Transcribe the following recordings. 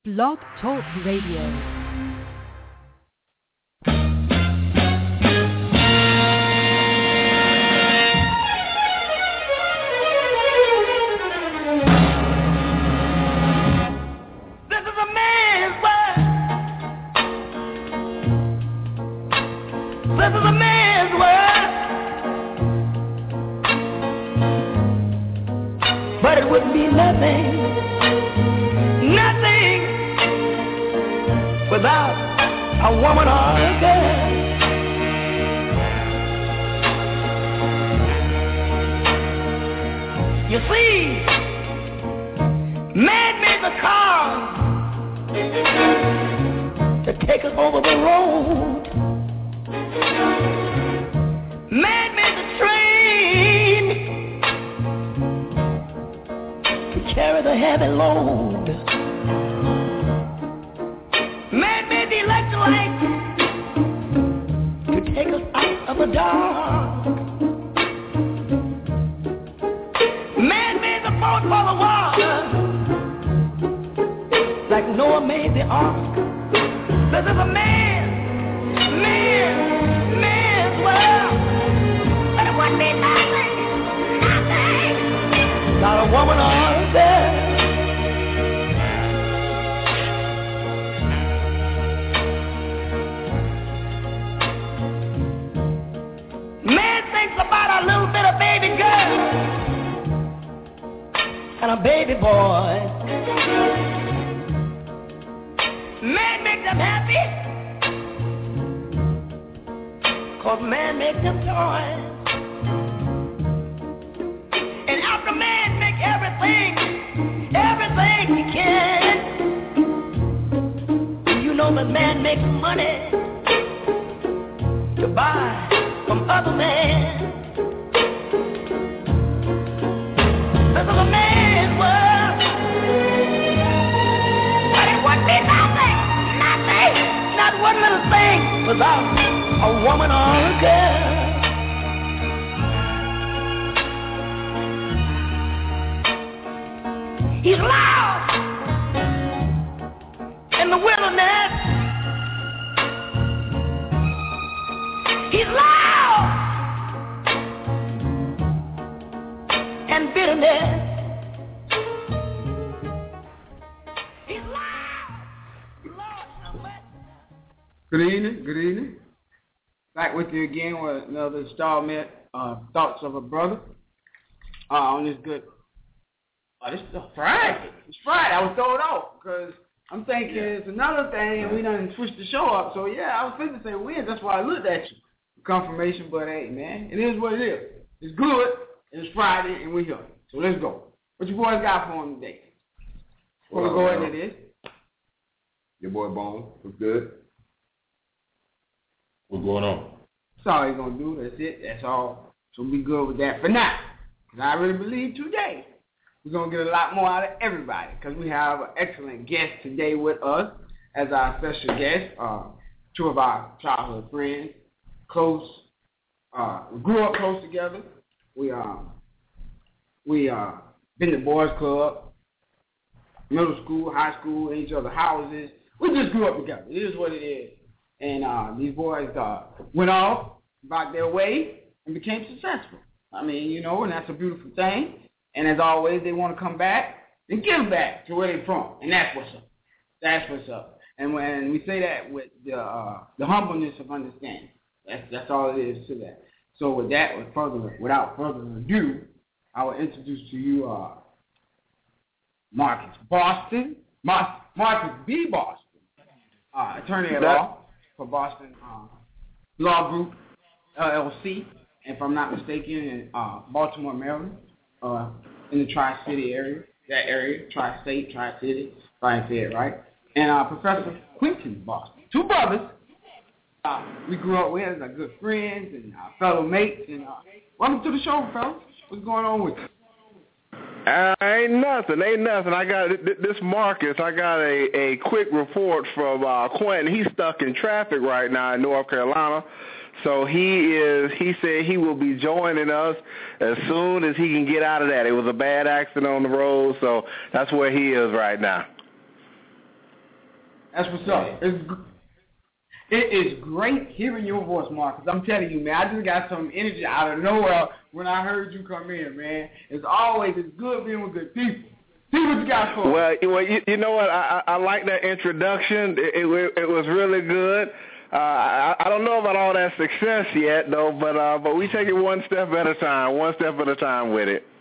Blog Talk Radio. Without a woman or a girl. You see, man made the car to take us over the road. Man made the train to carry the heavy load. Man made the electric light to take us out of the dark. Man made the boat for the water, like Noah made the ark. This is a man's world. But it wouldn't be nothing, not a woman or a girl. About a little bit of baby girl and a baby boy. Man make them happy, 'cause man make them toys. And after man make everything he can, you know that man makes money to buy from other men. This is a man's world, but it wouldn't be nothing, not one little thing without a woman or a girl. He's loud in the wilderness. He's loud and bitterness. He's loud. Good evening. Back with you again with another installment of Thoughts of a Brother. On this good. This is Friday. It's Friday. I was thrown off because I'm thinking it's another thing and we done switched the show up. So I was thinking to say when. That's why I looked at you. Confirmation, but hey, man, it is what it is. It's good. It's Friday, and we're here. So let's go. What you boys got for him today? Before we go into this. Your boy Bone. What's good? What's going on? That's all he's going to do. That's it. That's all. So be good with that for now. Because I really believe today we're going to get a lot more out of everybody because we have an excellent guest today with us as our special guest. Two of our childhood friends. Close, we grew up close together. We been to boys club, middle school, high school, in each other's houses. We just grew up together. It is what it is. And these boys went off about their way and became successful. I mean, and that's a beautiful thing. And as always, they want to come back and give back to where they're from. And that's what's up. That's what's up. And when we say that with the humbleness of understanding. That's all it is to that. So with that, without further ado, I will introduce to you Marcus Boston, Marcus B. Boston, attorney at law for Boston Law Group, LLC, and if I'm not mistaken, in Baltimore, Maryland, in the Tri-City area, Tri-State, Tri-City, if I say it right, and Professor Quentin Boston, two brothers. We grew up with as good friends and fellow mates. And welcome to the show, fellas. What's going on with you? Ain't nothing. I got this Marcus. I got a quick report from Quentin. He's stuck in traffic right now in North Carolina. So he said he will be joining us as soon as he can get out of that. It was a bad accident on the road, so that's where he is right now. That's what's up. It is great hearing your voice, Marcus. I'm telling you, man, I just got some energy out of nowhere when I heard you come in, man. It's good being with good people. See what you got for us. Well, you know what? I like that introduction. It was really good. I don't know about all that success yet, though, but we take it one step at a time with it.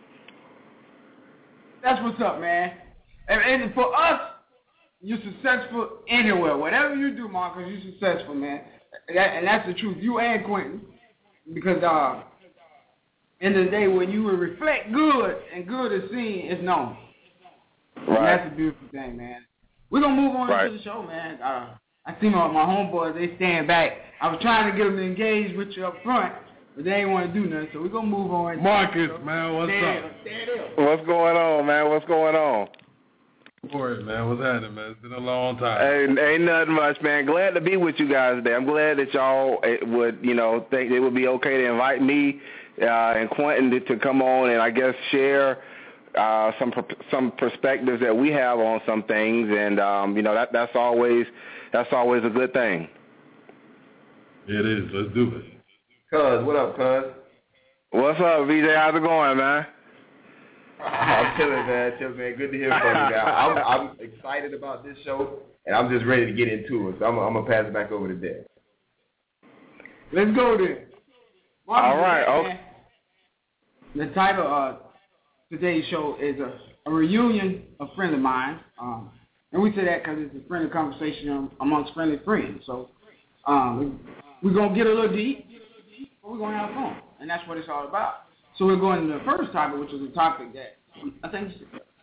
That's what's up, man. And for us, you're successful anywhere. Whatever you do, Marcus, you're successful, man. And that's the truth. You and Quentin. Because end of the day, when you reflect good and good is seen, it's known. Right. And that's a beautiful thing, man. We're going to move on right. to the show, man. I see my homeboys, they stand back. I was trying to get them to engage with you up front, but they ain't want to do nothing, so we're going to move on. Marcus, man, what's up? What's going on, man? What's going on? Boy, man, what's happening, man? It's been a long time. Ain't nothing much, man. Glad to be with you guys today. I'm glad that y'all would, think it would be okay to invite me and Quentin to come on and I guess share some perspectives that we have on some things, and that's always a good thing. It is. Let's do it. Cuz, what up, Cuz? What's up, VJ? How's it going, man? I'm chilling, man. Good to hear from you, man. I'm excited about this show, and I'm just ready to get into it. So I'm going to pass it back over to Dad. Let's go then. All right. Okay. The title of today's show is a reunion of friends of mine. And we say that because it's a friendly conversation amongst friendly friends. So we're going to get a little deep, but we're going to have fun. And that's what it's all about. So we're going to the first topic, which is a topic that I think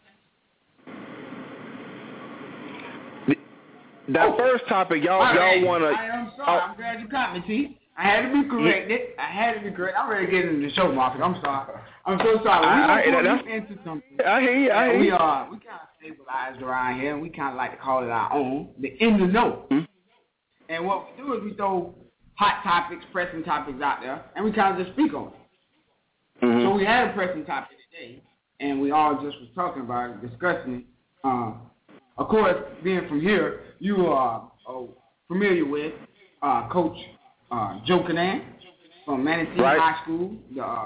first topipic, y'all want to... I'm sorry. I'm glad you caught me, T. I had to be corrected. I'm ready to get into the show, Marcus. I'm sorry. I'm so sorry. We're going to go into something. I hear you. We kind of stabilized around here, and we kind of like to call it our own, the in the know. Mm-hmm. And what we do is we throw hot topics, pressing topics out there, and we kind of just speak on it. Mm-hmm. So we had a pressing topic today, and we all just was talking about it, discussing it. Of course, being from here, you are familiar with Coach Joe Canaan from Manatee High School, the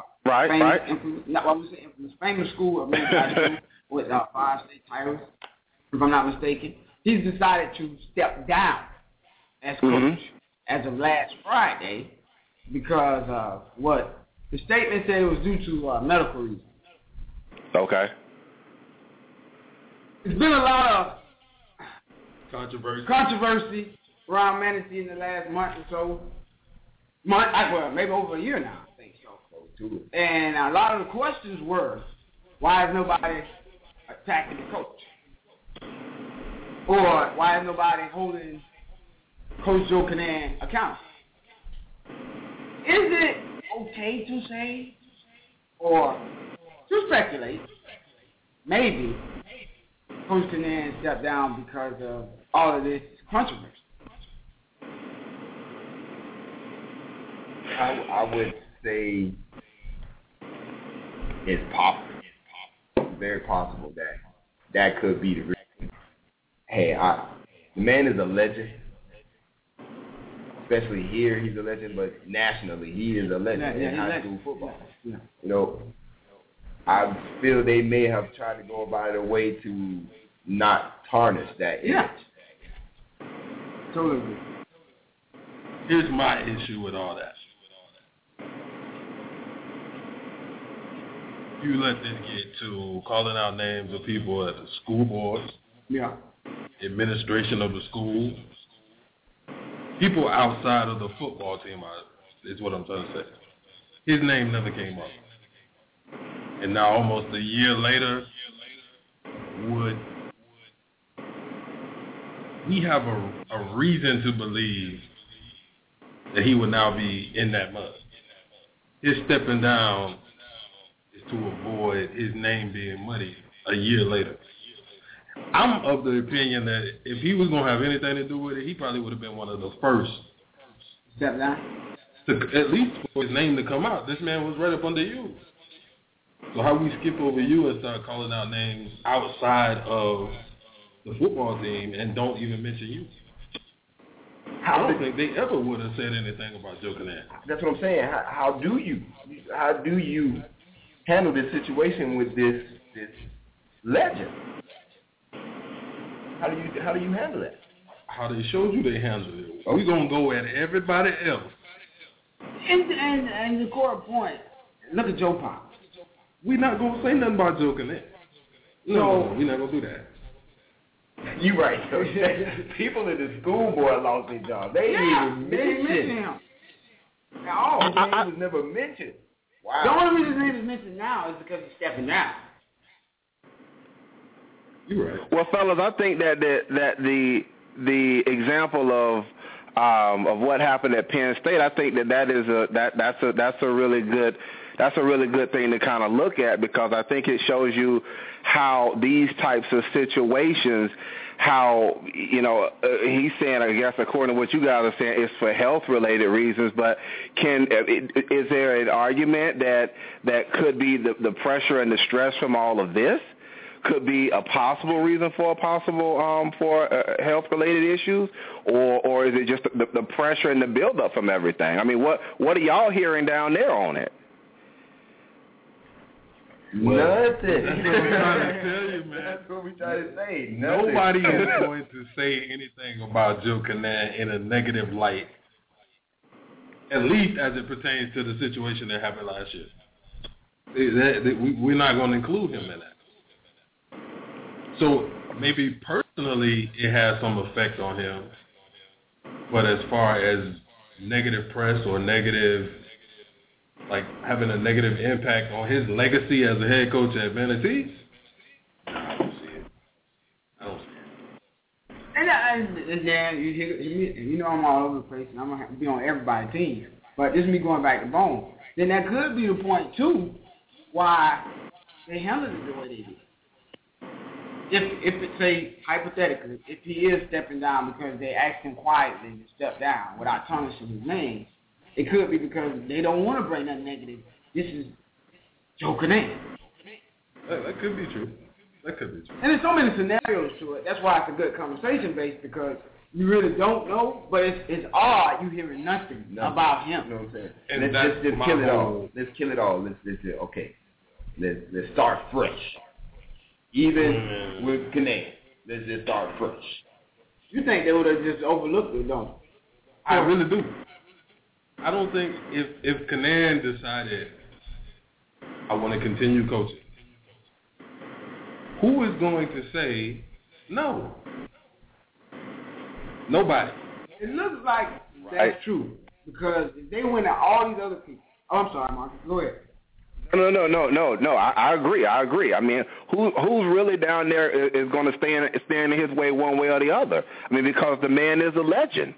famous school of Manatee High School with 5 state titles, if I'm not mistaken. He's decided to step down as coach as of last Friday because of what? The statement said it was due to medical reasons. Okay. There's been a lot of controversy around Manatee in the last month or so. Maybe over a year now, I think so. And a lot of the questions were, why is nobody attacking the coach? Or why is nobody holding Coach Joe Canaan accountable? Is it okay to say or to speculate maybe Coach Canaan stepped down because of all of this controversy? I would say it's possible. Very possible that could be the reason. Hey, the man is a legend. Especially here, he's a legend, but nationally, he is a legend in high school football. Yeah. I feel they may have tried to go about a way to not tarnish that image. Totally. Here's my issue with all that. You let this get to calling out names of people at the school boards, administration of the school, people outside of the football team is what I'm trying to say. His name never came up. And now almost a year later, would we have a reason to believe that he would now be in that mud? His stepping down is to avoid his name being muddy a year later. I'm of the opinion that if he was going to have anything to do with it, he probably would have been one of the first. Step down? At least for his name to come out. This man was right up under you. So how we skip over you and start calling out names outside of the football team and don't even mention you. I don't think they ever would have said anything about Joe Kinnan. That's what I'm saying. How do you handle this situation with this legend? How do you handle that? How they showed you they handled it. We're gonna go at everybody else. And the core point, look at Joe Pop. We're not gonna say nothing about Joe Kinnan. No, we're not gonna do that. You right. So people in the school board lost their job. They didn't even mention him. No, his name was never mentioned. Wow. The only reason his name is mentioned now is because he's stepping down. You're right. Well, fellas, I think that the example of what happened at Penn State, I think that's a really good thing to kind of look at, because I think it shows you how these types of situations, how, he's saying, I guess, according to what you guys are saying, it's for health-related reasons, but is there an argument that could be the pressure and the stress from all of this could be a possible reason for health-related issues, or is it just the pressure and the buildup from everything? I mean, what are y'all hearing down there on it? Nothing. That's what we're trying to tell you, man. That's what we're trying to say. Nobody is going to say anything about Joe Kinnan in a negative light, at least as it pertains to the situation that happened last year. We're not going to include him in that. So maybe personally it has some effect on him, but as far as negative press or negative, like having a negative impact on his legacy as a head coach at Manatee, I don't see it. And Dan, you know I'm all over the place, and I'm going to be on everybody's team. But this is me going back to Bone. Then that could be the point, too, why they handled it the way they did. If it's, say, hypothetically, if he is stepping down because they asked him quietly to step down without tarnishing his name, it could be because they don't want to bring nothing negative. This is Joe Kinnan. That could be true. And there's so many scenarios to it. That's why it's a good conversation base, because you really don't know, but it's odd you hearing nothing about him. You know what I'm saying? And let's kill it all. Let's kill it all. Let's okay. Let's start fresh. Even with Kinnan, let's just start fresh. You think they would have just overlooked it, don't you? I really do. I don't think if Kinnan decided I want to continue coaching, who is going to say no? Nobody. It looks like that's true, because if they went at all these other people. Oh, I'm sorry, Marcus. Go ahead. No. I agree. I mean, who's really down there is going to stand in his way one way or the other? I mean, because the man is a legend.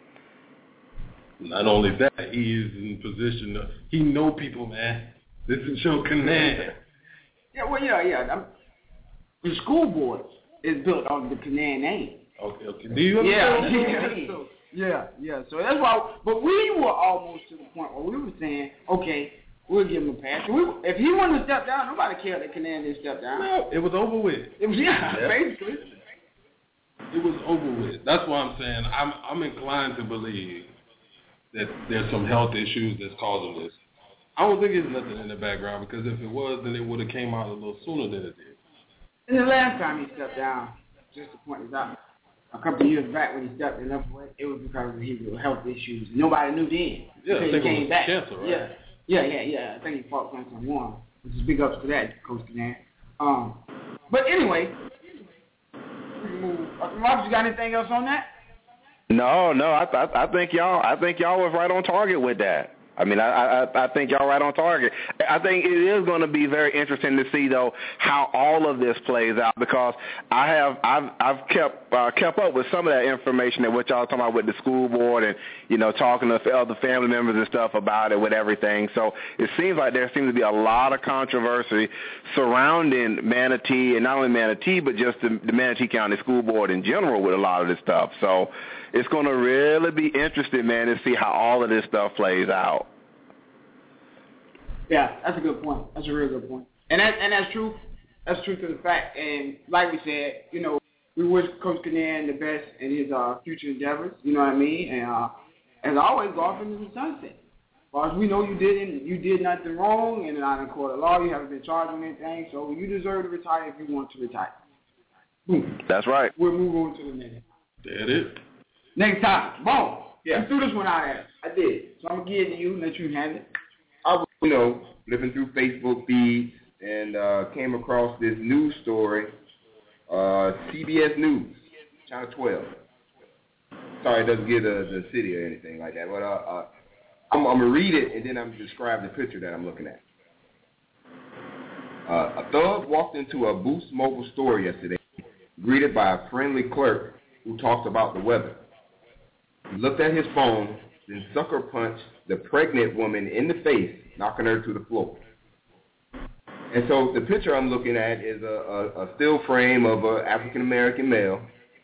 Not only that, he is in position to, he know people, man. This is Joe Kinnan. Yeah. The school board is built on the Kinnan name. Okay. Do you understand? Yeah. So that's why. But we were almost to the point where we were saying, okay, we'll give him a pass. If he wanted to step down, nobody cared that Kinnan didn't step down. No, it was over with. Basically. It was over with. That's why I'm saying I'm inclined to believe that there's some health issues that's causing this. I don't think it's nothing in the background, because if it was, then it would have came out a little sooner than it did. And the last time he stepped down, just to point this out, a couple of years back when he stepped in, it was because of his health issues. Nobody knew then. Yeah, I think he came back. Cancer, right? Yeah. I think he fought cancer and won, which is big ups to that, Coach Kinnan. But anyway, we can move. Marcus, you got anything else on that? No. I think y'all was right on target with that. I mean, I think y'all right on target. I think it is going to be very interesting to see, though, how all of this plays out, because I've kept up with some of that information that what y'all talking about with the school board and, talking to other family members and stuff about it with everything. So it seems like there seems to be a lot of controversy surrounding Manatee, and not only Manatee, but just the Manatee County School Board in general with a lot of this stuff. So it's going to really be interesting, man, to see how all of this stuff plays out. Yeah, that's a good point. That's a real good point. And that's true. That's true to the fact. And like we said, we we wish Coach Kinnan the best in his future endeavors. You know what I mean? And as always, go off into the sunset. As far as we know, you did nothing wrong, and not in court of law. You haven't been charged with anything, so you deserve to retire if you want to retire. Boom. That's right. We'll move on to the next. There it is. Next topic. Boom. Yeah. You threw this one out at us. I did. So I'm going to give it to you and let you handle it. I was, flipping through Facebook feeds and came across this news story, CBS News, Channel 12. Sorry, it doesn't give the city or anything like that, but I'm going to read it, and then I'm going to describe the picture that I'm looking at. A thug walked into a Boost Mobile store yesterday, greeted by a friendly clerk who talked about the weather. He looked at his phone, then sucker punched the pregnant woman in the face, knocking her to the floor. And so the picture I'm looking at is a still frame of an African-American male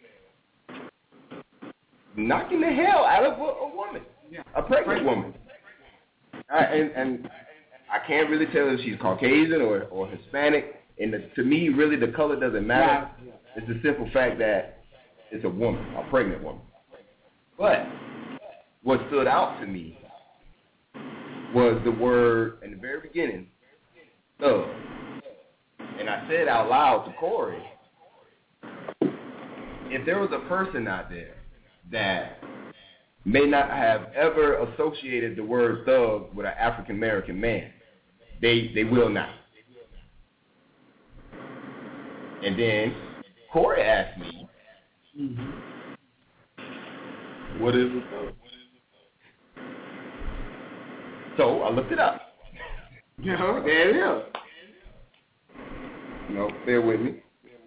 knocking the hell out of a woman, a pregnant woman. And I can't really tell if she's Caucasian or Hispanic. And to me, really, the color doesn't matter. It's the simple fact that it's a woman, a pregnant woman. But what stood out to me was the word in the very beginning, thug. And I said out loud to Corey, if there was a person out there that may not have ever associated the word thug with an African-American man, they will not. And then Corey asked me, what is a thug? So I looked it up. There it is. Bear with me.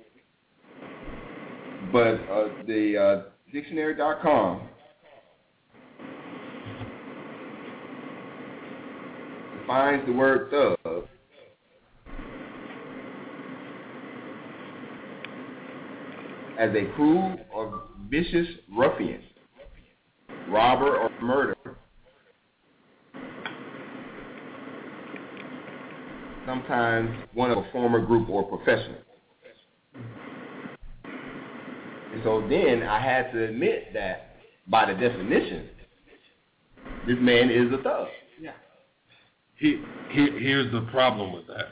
But the dictionary.com defines the word thug as a cruel or vicious ruffian, robber or murderer, sometimes one of a former group or professional. And so then I had to admit that by the definition, this man is a thug. Yeah. Here's the problem with that.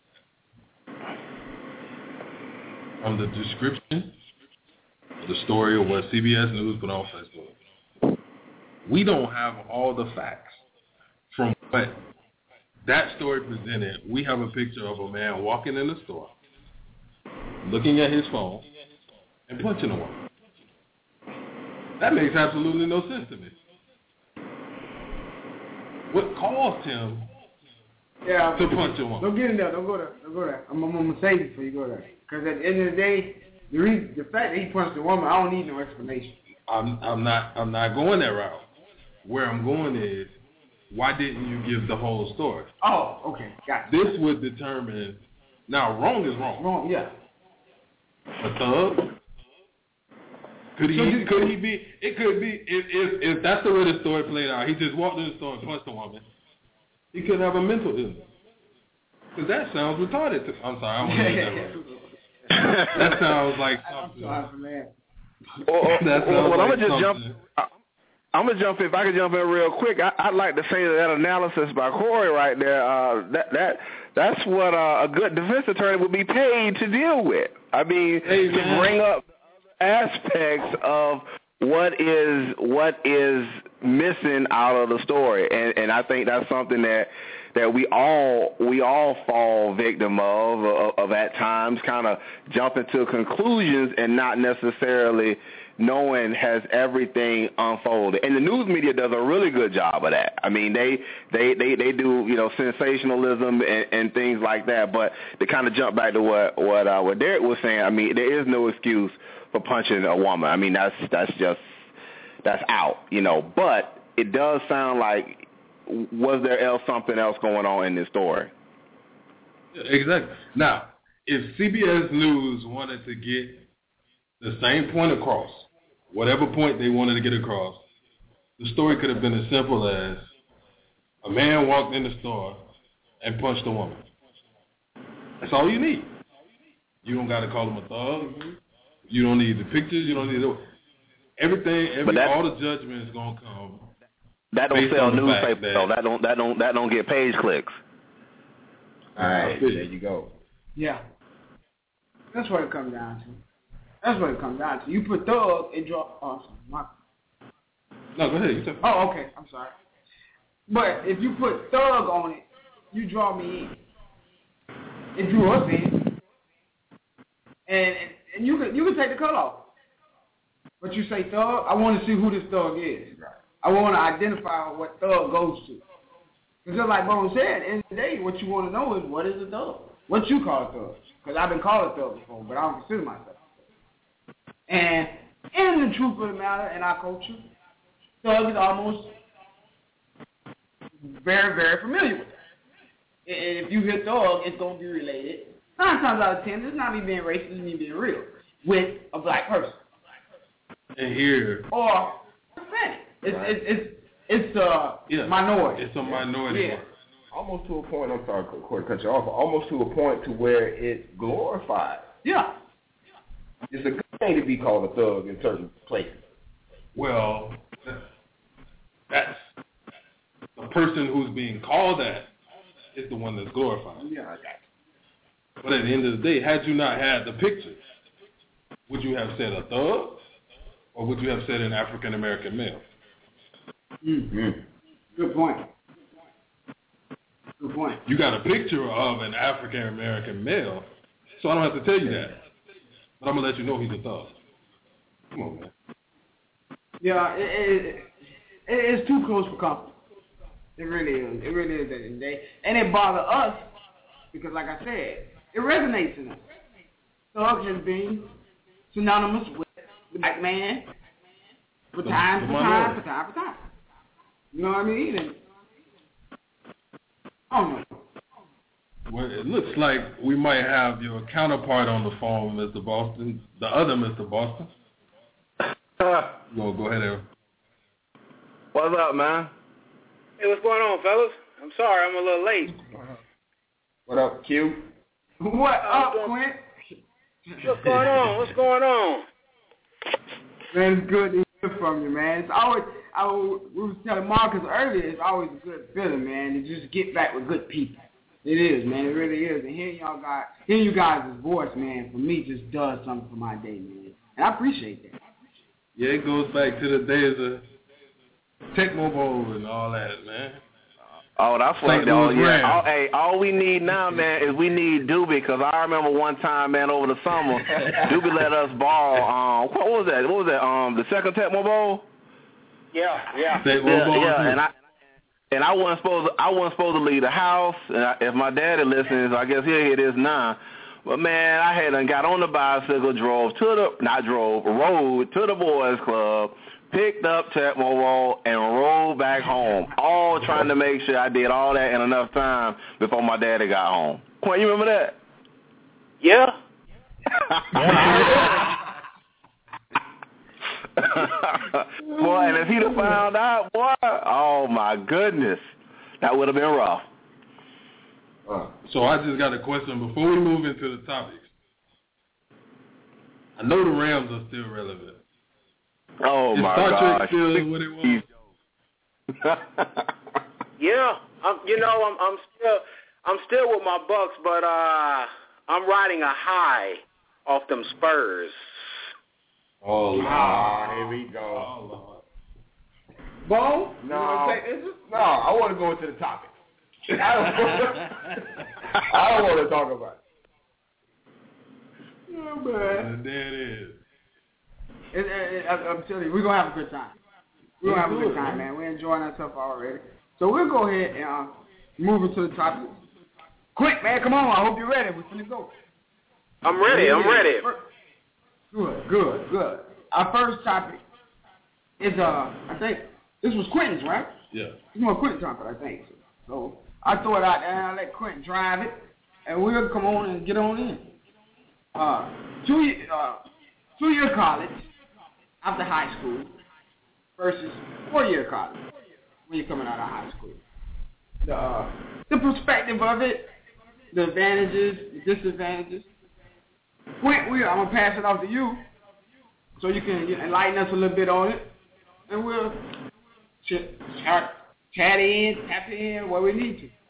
From the description, the story of what CBS News put on Facebook, we don't have all the facts from what that story presented. We have a picture of a man walking in the store, looking at his phone, and punching a woman. That makes absolutely no sense to me. What caused him to punch a woman? Don't get in there. Don't go there. I'm going to save you before you go there. Because at the end of the day, the fact that he punched a woman, I don't need no explanation. I'm not going that route. Where I'm going is, why didn't you give the whole story? Oh, okay, got it. This would determine. Now, wrong is wrong. Wrong, yeah. A thug? Could he be? It could be. If that's the way the story played out, he just walked in the store and punched a woman. He could have a mental illness. Because that sounds retarded. I'm sorry, I don't want to use that word. That sounds like something. I'm sorry, man. I'm gonna jump in. If I could jump in real quick, I'd like to say that analysis by Corey right there. That's what a good defense attorney would be paid to deal with. I mean, to bring up aspects of what is missing out of the story, and I think that's something that we all fall victim of at times, kind of jumping to conclusions and not necessarily knowing has everything unfolded. And the news media does a really good job of that. I mean, they do, sensationalism and things like that. But to kind of jump back to what Derek was saying, I mean, there is no excuse for punching a woman. I mean, that's out, But it does sound like, was there something else going on in this story? Exactly. Now, if CBS News wanted to get the same point across, whatever point they wanted to get across, the story could have been as simple as a man walked in the store and punched a woman. That's all you need. You don't got to call him a thug. You don't need the pictures. You don't need everything. All the judgment is gonna come. That don't sell newspaper though. That don't get page clicks. All right, there you go. Yeah, that's what it comes down to. You put Thug, it draw. No, go ahead. Oh, okay. I'm sorry. But if you put Thug on it, you draw me in. It drew us in, and you can take the cut off. But you say Thug, I want to see who this Thug is. I want to identify what Thug goes to. Because just like Bone said, at the end of the day, what you want to know is what is a Thug? What you call a Thug? Because I've been called a Thug before, but I don't consider myself a Thug. And in the truth of the matter, in our culture, Thug is almost very, very familiar with that. And if you hear Thug, it's going to be related. 9 times out of 10, it's not me being racist, it's me being real with a black person. And here. Or Hispanic. It's a minority. It's a minority. Yeah. Almost to a point, I'm sorry, Corey, cut you off, almost to a point to where it's glorified. Yeah. It's a good thing to be called a thug in certain places. Well, that's the person who's being called that is the one that's glorified. Yeah. But at the end of the day, had you not had the picture, would you have said a thug? Or would you have said an African-American male? Mm-hmm. Good point. You got a picture of an African-American male, so I don't have to tell you that. But I'm going to let you know he's a thug. Come on, man. Yeah, it's too close for comfort. It really is. It really is at the end of the day. And it bothers us because, like I said, it resonates in us. Thug has been synonymous with the black man for time. You know what I mean? And, I don't know. Well, it looks like we might have your counterpart on the phone, Mr. Boston. The other Mr. Boston. Go ahead, Aaron. What's up, man? Hey, what's going on, fellas? I'm sorry, I'm a little late. What up, Q? What up, Quint? What's going on? Man, it's good to hear from you, man. It's always, we was telling Marcus earlier, it's always a good feeling, man, to just get back with good people. It is, man. It really is. And hearing you guys' voice, man, for me just does something for my day, man. And I appreciate that. Yeah, it goes back to the days of Tecmo Bowl and all that, man. Oh, that's what all we need now, man, is we need Doobie, because I remember one time, man, over the summer, Doobie let us borrow, what was that? The second Tecmo Bowl? Yeah. Tecmo Bowl. Yeah, and I wasn't supposed to leave the house. And if my daddy listens, I guess he'll hear this now. But man, I had got on the bicycle, rode to the boys' club, picked up Tecmo Bowl, and rode back home, all trying to make sure I did all that in enough time before my daddy got home. Quinn, you remember that? Yeah. Boy, and if he'd have found out, boy, oh my goodness, that would have been rough. So I just got a question before we move into the topics. I know the Rams are still relevant. Oh Is my Star gosh! Trek still what it was? Yeah, I'm still with my Bucks, but I'm riding a high off them Spurs. Oh, Lord. Here we go. Oh, Lord. Bo? No, I want to go into the topic. I don't want to talk about it. Oh, man. And there it is. I'm telling you, we're going to have a good time. We're going to have a good time, man. We're enjoying ourselves already. So we'll go ahead and move into the topic. Quick, man, come on. I hope you're ready. We're going to go. I'm ready. Good. Our first topic is, I think, this was Quentin's, right? Yeah. This was Quentin's topic, I think. So I throw it out there and I let Quentin drive it, and we'll come on and get on in. 2-year college after high school versus 4-year college when you're coming out of high school. The perspective of it, the advantages, the disadvantages. I'm going to pass it off to you so you can enlighten us a little bit on it, and we'll tap in where we need to.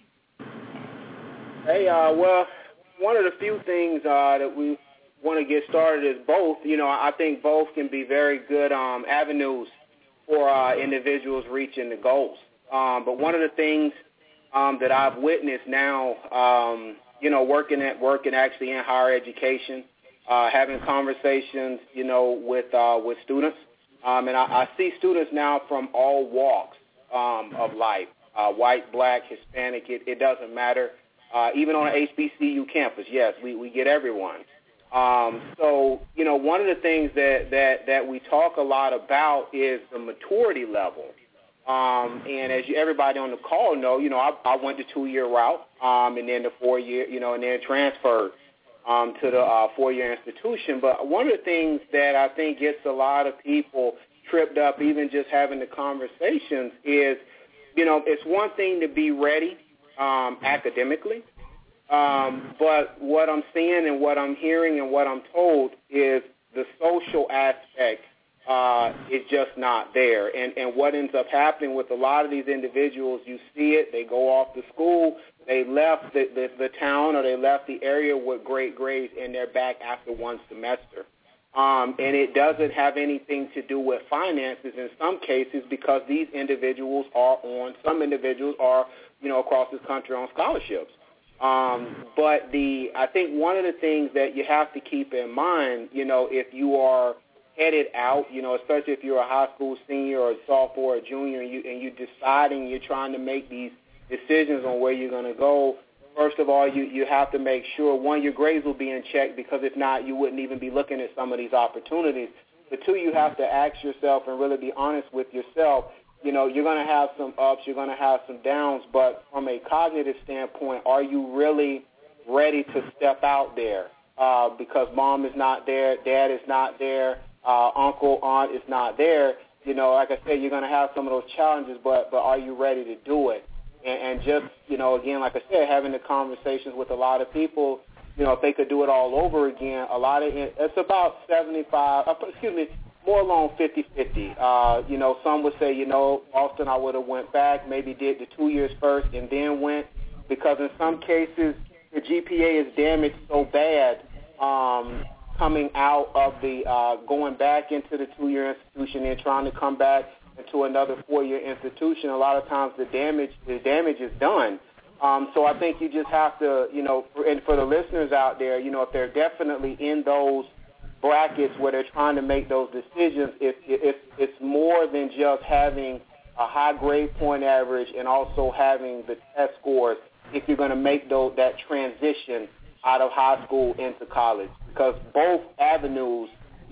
Hey, well, one of the few things that we want to get started is both. I think both can be very good avenues for individuals reaching the goals. But one of the things that I've witnessed now, working actually in higher education, having conversations, with students, and I see students now from all walks of life, white, black, Hispanic, it doesn't matter. Even on an HBCU campus, yes, we get everyone. So, one of the things that we talk a lot about is the maturity level. And as everybody on the call know, I went the 2-year route, and then the 4-year, and then transferred to the 4-year institution. But one of the things that I think gets a lot of people tripped up, even just having the conversations, is, it's one thing to be ready academically, but what I'm seeing and what I'm hearing and what I'm told is the social aspect is just not there. And what ends up happening with a lot of these individuals, you see it, they go off to school, they left the town or they left the area with great grades, and they're back after one semester. And it doesn't have anything to do with finances in some cases, because these individuals some individuals are, across this country on scholarships. But I think one of the things that you have to keep in mind, if you are headed out, especially if you're a high school senior or a sophomore or junior, and you're deciding, you're trying to make these decisions on where you're going to go, first of all, you have to make sure, one, your grades will be in check, because if not, you wouldn't even be looking at some of these opportunities. But two, you have to ask yourself and really be honest with yourself. You're going to have some ups, you're going to have some downs, but from a cognitive standpoint, are you really ready to step out there? Because mom is not there, dad is not there, uncle, aunt is not there. Like I said, you're going to have some of those challenges, but are you ready to do it? And just, again, like I said, having the conversations with a lot of people, if they could do it all over again, it's about 75, more along 50-50. Some would say, Austin, I would have went back, maybe did the 2 years first and then went, because in some cases the GPA is damaged so bad coming out of the going back into the 2-year institution and trying to come back into another 4-year institution. A lot of times the damage is done. So I think you just have to, and for the listeners out there, if they're definitely in those brackets where they're trying to make those decisions, it's more than just having a high grade point average and also having the test scores if you're going to make that transition out of high school into college. Because both avenues,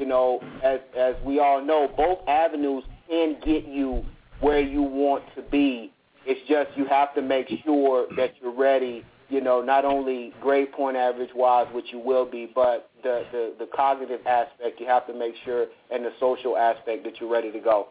as we all know, both avenues can get you where you want to be. It's just you have to make sure that you're ready, not only grade point average-wise, which you will be, but the cognitive aspect you have to make sure, and the social aspect that you're ready to go.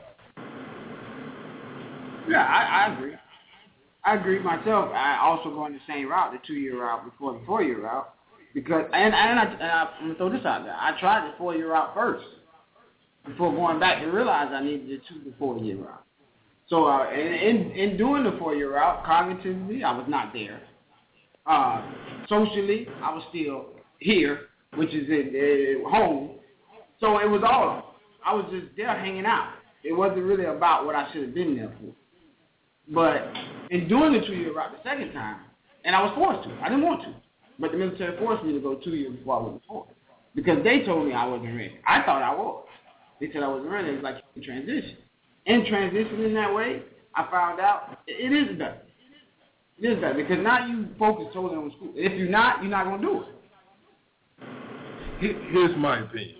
Yeah, I agree. I agree myself. I also go on the same route, the 2-year route before the 4-year route, because I'm going to throw this out there. I tried the 4-year route first before going back and realized I needed the 2 to 4-year route. So in doing the 4-year route, cognitively, I was not there. Socially, I was still here, which is at home. So it was all, I was just there hanging out. It wasn't really about what I should have been there for. But in doing the 2-year route the second time, and I was forced to. I didn't want to. But the military forced me to go 2 years before I wasn't forced. Because they told me I wasn't ready. I thought I was. They said I wasn't ready. It was like you can transition. In transitioning that way, I found out it is better. It is better because now you focus totally on school. If you're not going to do it. Here's my opinion.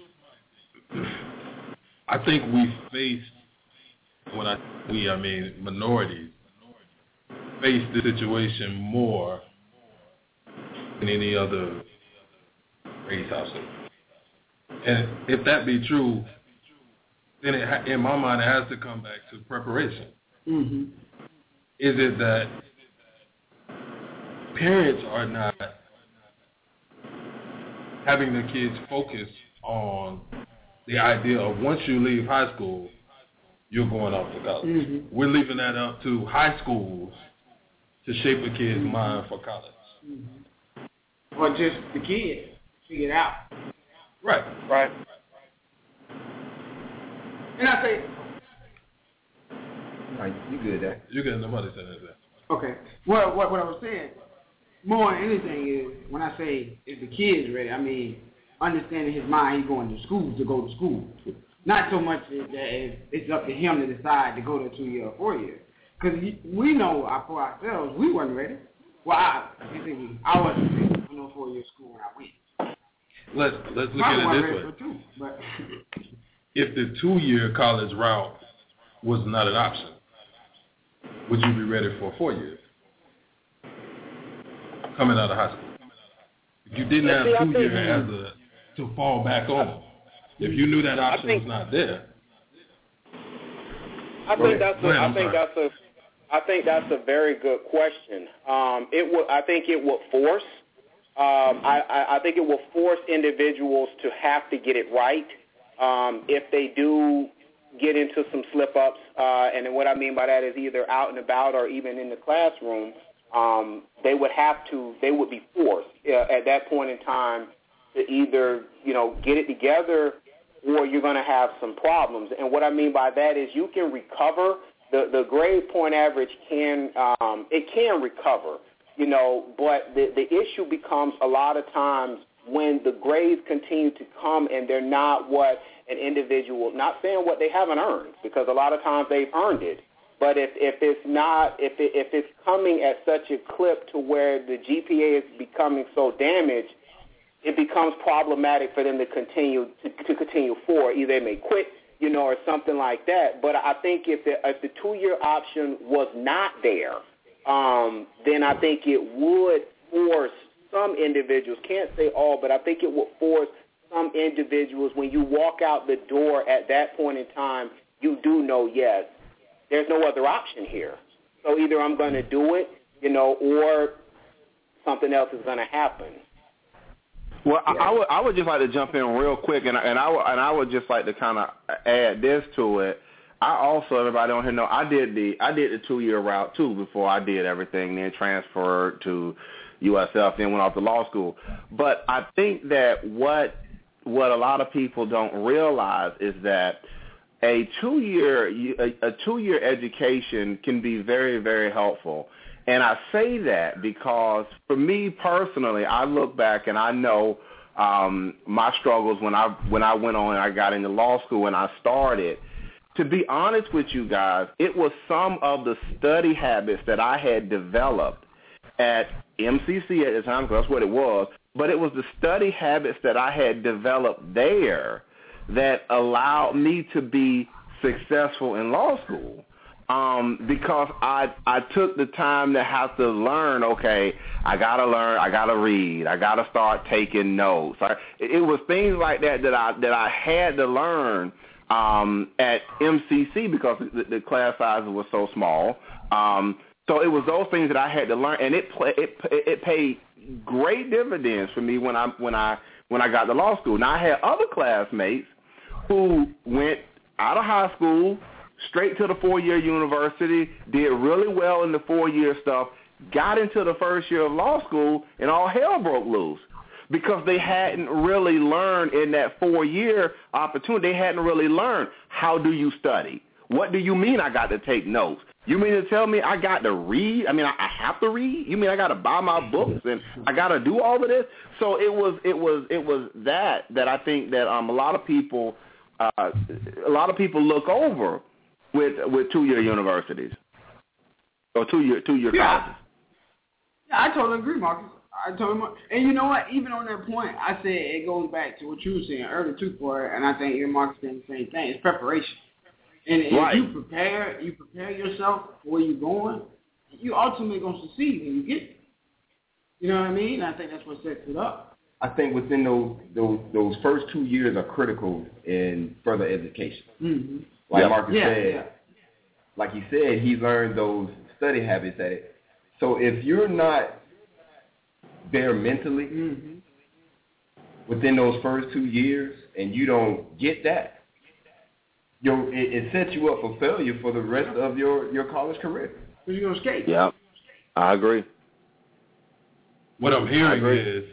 I think we face, minorities, face the situation more than any other race household. And if that be true, then in my mind it has to come back to preparation. Mm-hmm. Is it that parents are not having their kids focus on the idea of once you leave high school, you're going off to college. Mm-hmm. We're leaving that up to high schools to shape a kid's mind for college. Mm-hmm. Or just the kid figure it out. Right. And I say, right, you good there. You get nobody saying that. okay. Well, what I was saying, more than anything is, when I say if the kid's ready, I mean understanding his mind, he's going to school to go to school. Not so much that it's up to him to decide to go to 2 year or 4 year. Because we know for ourselves, we wasn't ready. Well, I wasn't ready for no 4 year school when I went. Let's look at it this way. For two, but if the 2 year college route was not an option, would you be ready for 4 years? Coming out of high school. If you didn't have 2 years to fall back on, if you knew that option was not there. I think that's a very good question. I think it would force. I think it will force individuals to have to get it right. If they do get into some slip-ups, and then what I mean by that is either out and about or even in the classroom, they would be forced at that point in time to either, get it together or you're going to have some problems. And what I mean by that is you can recover. The grade point average can recover, but the issue becomes a lot of times when the grades continue to come and they're not what an individual, not saying what they haven't earned, because a lot of times they've earned it. But if it's coming at such a clip to where the GPA is becoming so damaged, it becomes problematic for them to continue forward. Either they may quit, or something like that. But I think if the 2 year option was not there, then I think it would force some individuals, can't say all, but I think it would force some individuals, when you walk out the door at that point in time, you do know, yes, there's no other option here. So either I'm going to do it, or something else is going to happen. Well, yeah. I would just like to jump in real quick, and I would just like to kind of add this to it. I also, everybody on here know, I did the 2 year route too before I did everything, then transferred to USF, then went off to law school. But I think that what a lot of people don't realize is that a 2 year education can be very, very helpful. And I say that because for me personally, I look back and I know my struggles when I went on and I got into law school and I started. To be honest with you guys, it was some of the study habits that I had developed at MCC at the time, because that's what it was, but it was the study habits that I had developed there that allowed me to be successful in law school. Because I took the time to have to learn, okay, I got to learn, I got to read, I got to start taking notes. It was things like that I had to learn at MCC because the class sizes were so small. So it was those things that I had to learn, and it paid great dividends for me when I got to law school. Now, I had other classmates who went out of high school straight to the 4 year university, did really well in the 4 year stuff, got into the first year of law school, and all hell broke loose because they hadn't really learned in that 4 year opportunity. They hadn't really learned, how do you study? What do you mean I got to take notes? You mean to tell me I got to read? I mean, I have to read? You mean I got to buy my books and I got to do all of this? So it was that I think that a lot of people look over with 2 year universities or 2 year colleges. Yeah, I totally agree, Marcus. And you know what? Even on that point, I said it goes back to what you were saying earlier too, for it, and I think Marcus saying the same thing. It's preparation. And right. If you prepare yourself for where you're going, you ultimately going to succeed when you get there. You know what I mean? I think that's what sets it up. I think within those first 2 years are critical in further education. Mm-hmm. Like Marcus said, like he said, he learned those study habits at it. So if you're not there mentally within those first 2 years, and you don't get that, it sets you up for failure for the rest of your college career. Because you're going to skate. Yeah, I agree. What I'm hearing is,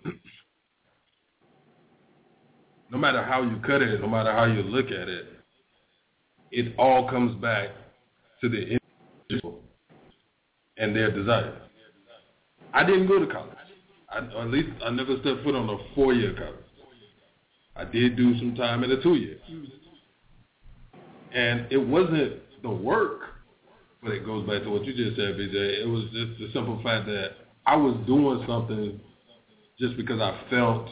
no matter how you cut it, no matter how you look at it, it all comes back to the individual and their desire. I didn't go to college. At least I never stepped foot on a 4-year college. I did do some time in a 2-year. And it wasn't the work, but it goes back to what you just said, BJ. It was just the simple fact that I was doing something just because I felt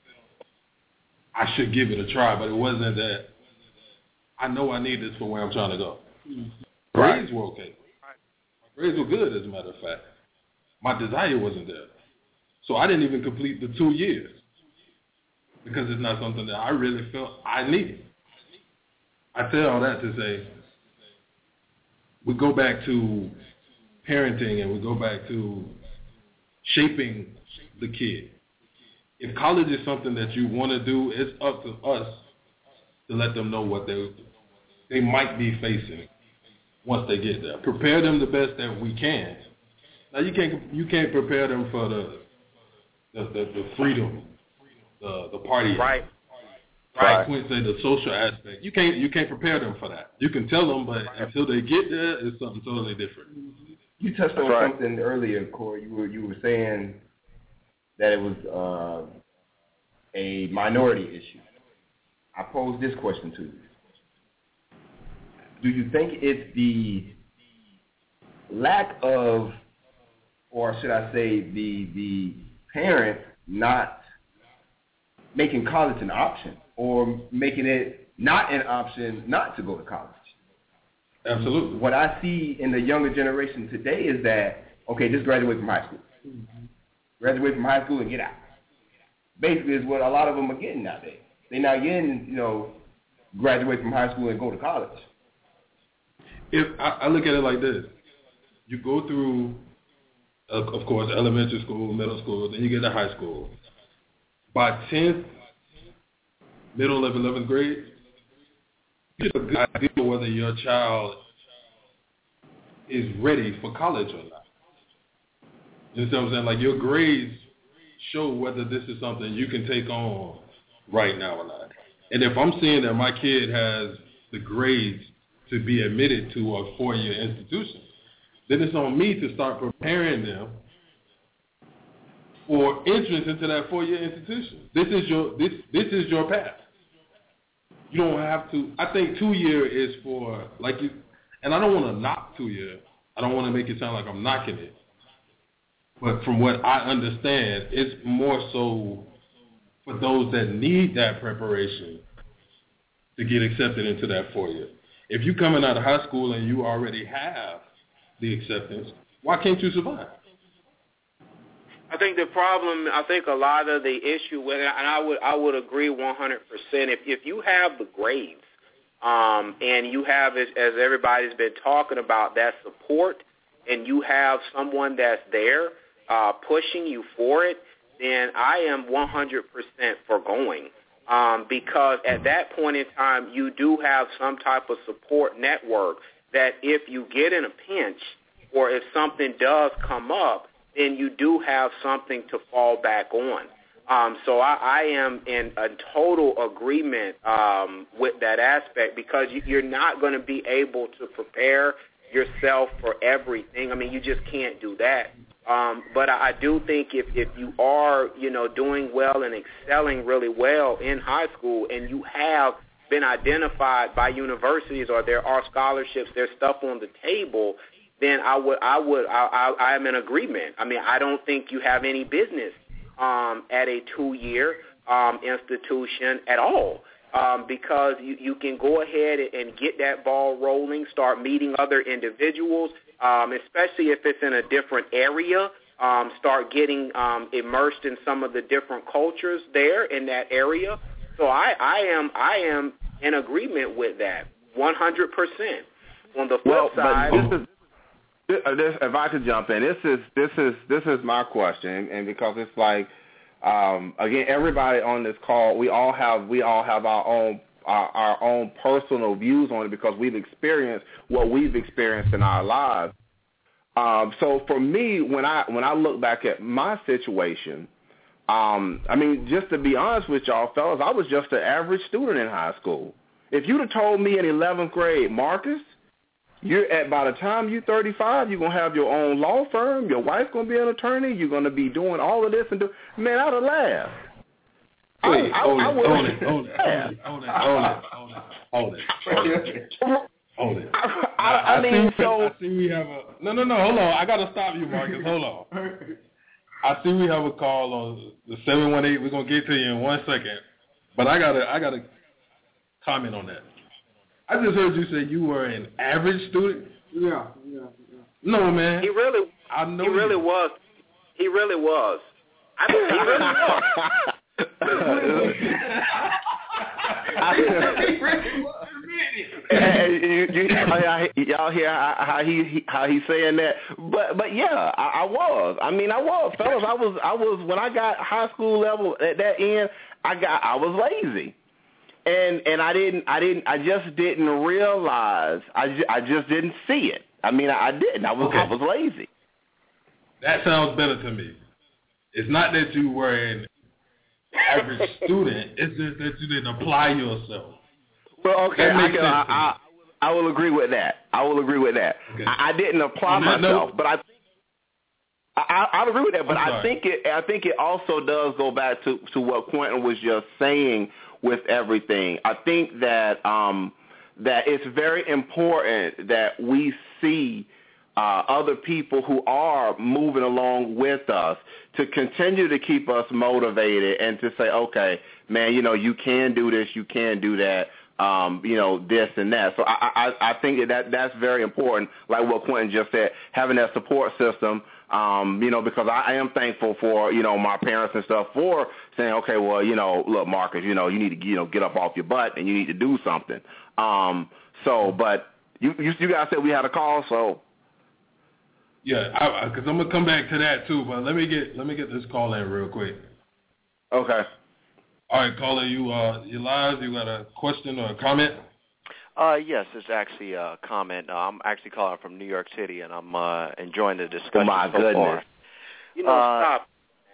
I should give it a try, but it wasn't that I know I need this for where I'm trying to go. Grades were okay. My grades were good, as a matter of fact. My desire wasn't there. So I didn't even complete the 2 years because it's not something that I really felt I needed. I say all that to say we go back to parenting and we go back to shaping the kid. If college is something that you want to do, it's up to us to let them know what they might be facing once they get there. Prepare them the best that we can. Now you can't prepare them for the freedom, the party. Right. Quinn said the social aspect. You can't prepare them for that. You can tell them, but until they get there, it's something totally different. You touched on something earlier, Corey. You were saying that it was a minority issue. I pose this question to you. Do you think it's the lack of, or should I say the parent not making college an option or making it not an option not to go to college? Absolutely. What I see in the younger generation today is that, okay, just graduate from high school. Graduate from high school and get out. Basically is what a lot of them are getting nowadays. They're not getting, graduate from high school and go to college. If I look at it like this, you go through, of course, elementary school, middle school, then you get to high school. By 10th, middle of 11th grade, you get a good idea whether your child is ready for college or not. You know what I'm saying? Like your grades show whether this is something you can take on right now or not. And if I'm seeing that my kid has the grades to be admitted to a 4-year institution, then it's on me to start preparing them for entrance into that 4-year institution. This is your path. You don't have to. I think 2-year is for and I don't want to knock 2-year. I don't want to make it sound like I'm knocking it. But from what I understand, it's more so for those that need that preparation to get accepted into that 4-year. If you're coming out of high school and you already have the acceptance, why can't you survive? I think a lot of the issue with it, and I would agree 100%. If you have the grades, and you have, as everybody's been talking about, that support, and you have someone that's there pushing you for it, then I am 100% for going. Because at that point in time, you do have some type of support network that if you get in a pinch or if something does come up, then you do have something to fall back on. So I am in a total agreement with that aspect because you're not going to be able to prepare yourself for everything. I mean, you just can't do that. But I do think if you are, doing well and excelling really well in high school and you have been identified by universities or there are scholarships, there's stuff on the table, then I am in agreement. I mean, I don't think you have any business at a 2-year institution at all. Because you can go ahead and get that ball rolling, start meeting other individuals, especially if it's in a different area, start getting immersed in some of the different cultures there in that area. So I am in agreement with that 100%. On the flip side, if I could jump in, this is my question, and because it's like Again, everybody on this call, we all have our own personal views on it because we've experienced what we've experienced in our lives. So for me, when I look back at my situation, I mean, just to be honest with y'all, fellas, I was just an average student in high school. If you'd have told me in 11th grade, Marcus, by the time you're 35, you're going to have your own law firm, your wife's going to be an attorney, you're going to be doing all of this, man, I'd have laughed. Hold it. I see we have a no. Hold on. I gotta stop you, Marcus. Hold on. I see we have a call on the 718. We're gonna get to you in 1 second, but I gotta comment on that. I just heard you say you were an average student. Yeah. No, man. He really was. I mean, he really was. You y'all hear how he's saying that, but yeah, I was. I mean, I was, fellas. I was when I got high school level at that end. I was lazy, and I just didn't realize. I just didn't see it. I mean, I didn't. I was lazy. That sounds better to me. It's not that you were an average student. It's just that you didn't apply yourself. Well, okay, I will agree with that. Okay. I didn't apply myself, but I agree with that. But I think it also does go back to what Quentin was just saying with everything. I think that that it's very important that we see other people who are moving along with us to continue to keep us motivated and to say, okay, man, you can do this, you can do that, this and that. So I think that's very important, like what Quentin just said, having that support system, because I am thankful for, my parents and stuff for saying, okay, well, look, Marcus, you need to, get up off your butt and you need to do something. But you guys said we had a call, so. Yeah, because I'm gonna come back to that too, but let me get this call in real quick. Okay. All right, caller, you live? You got a question or a comment? Yes, it's actually a comment. I'm actually calling from New York City, and I'm enjoying the discussion. Oh my goodness! Stop.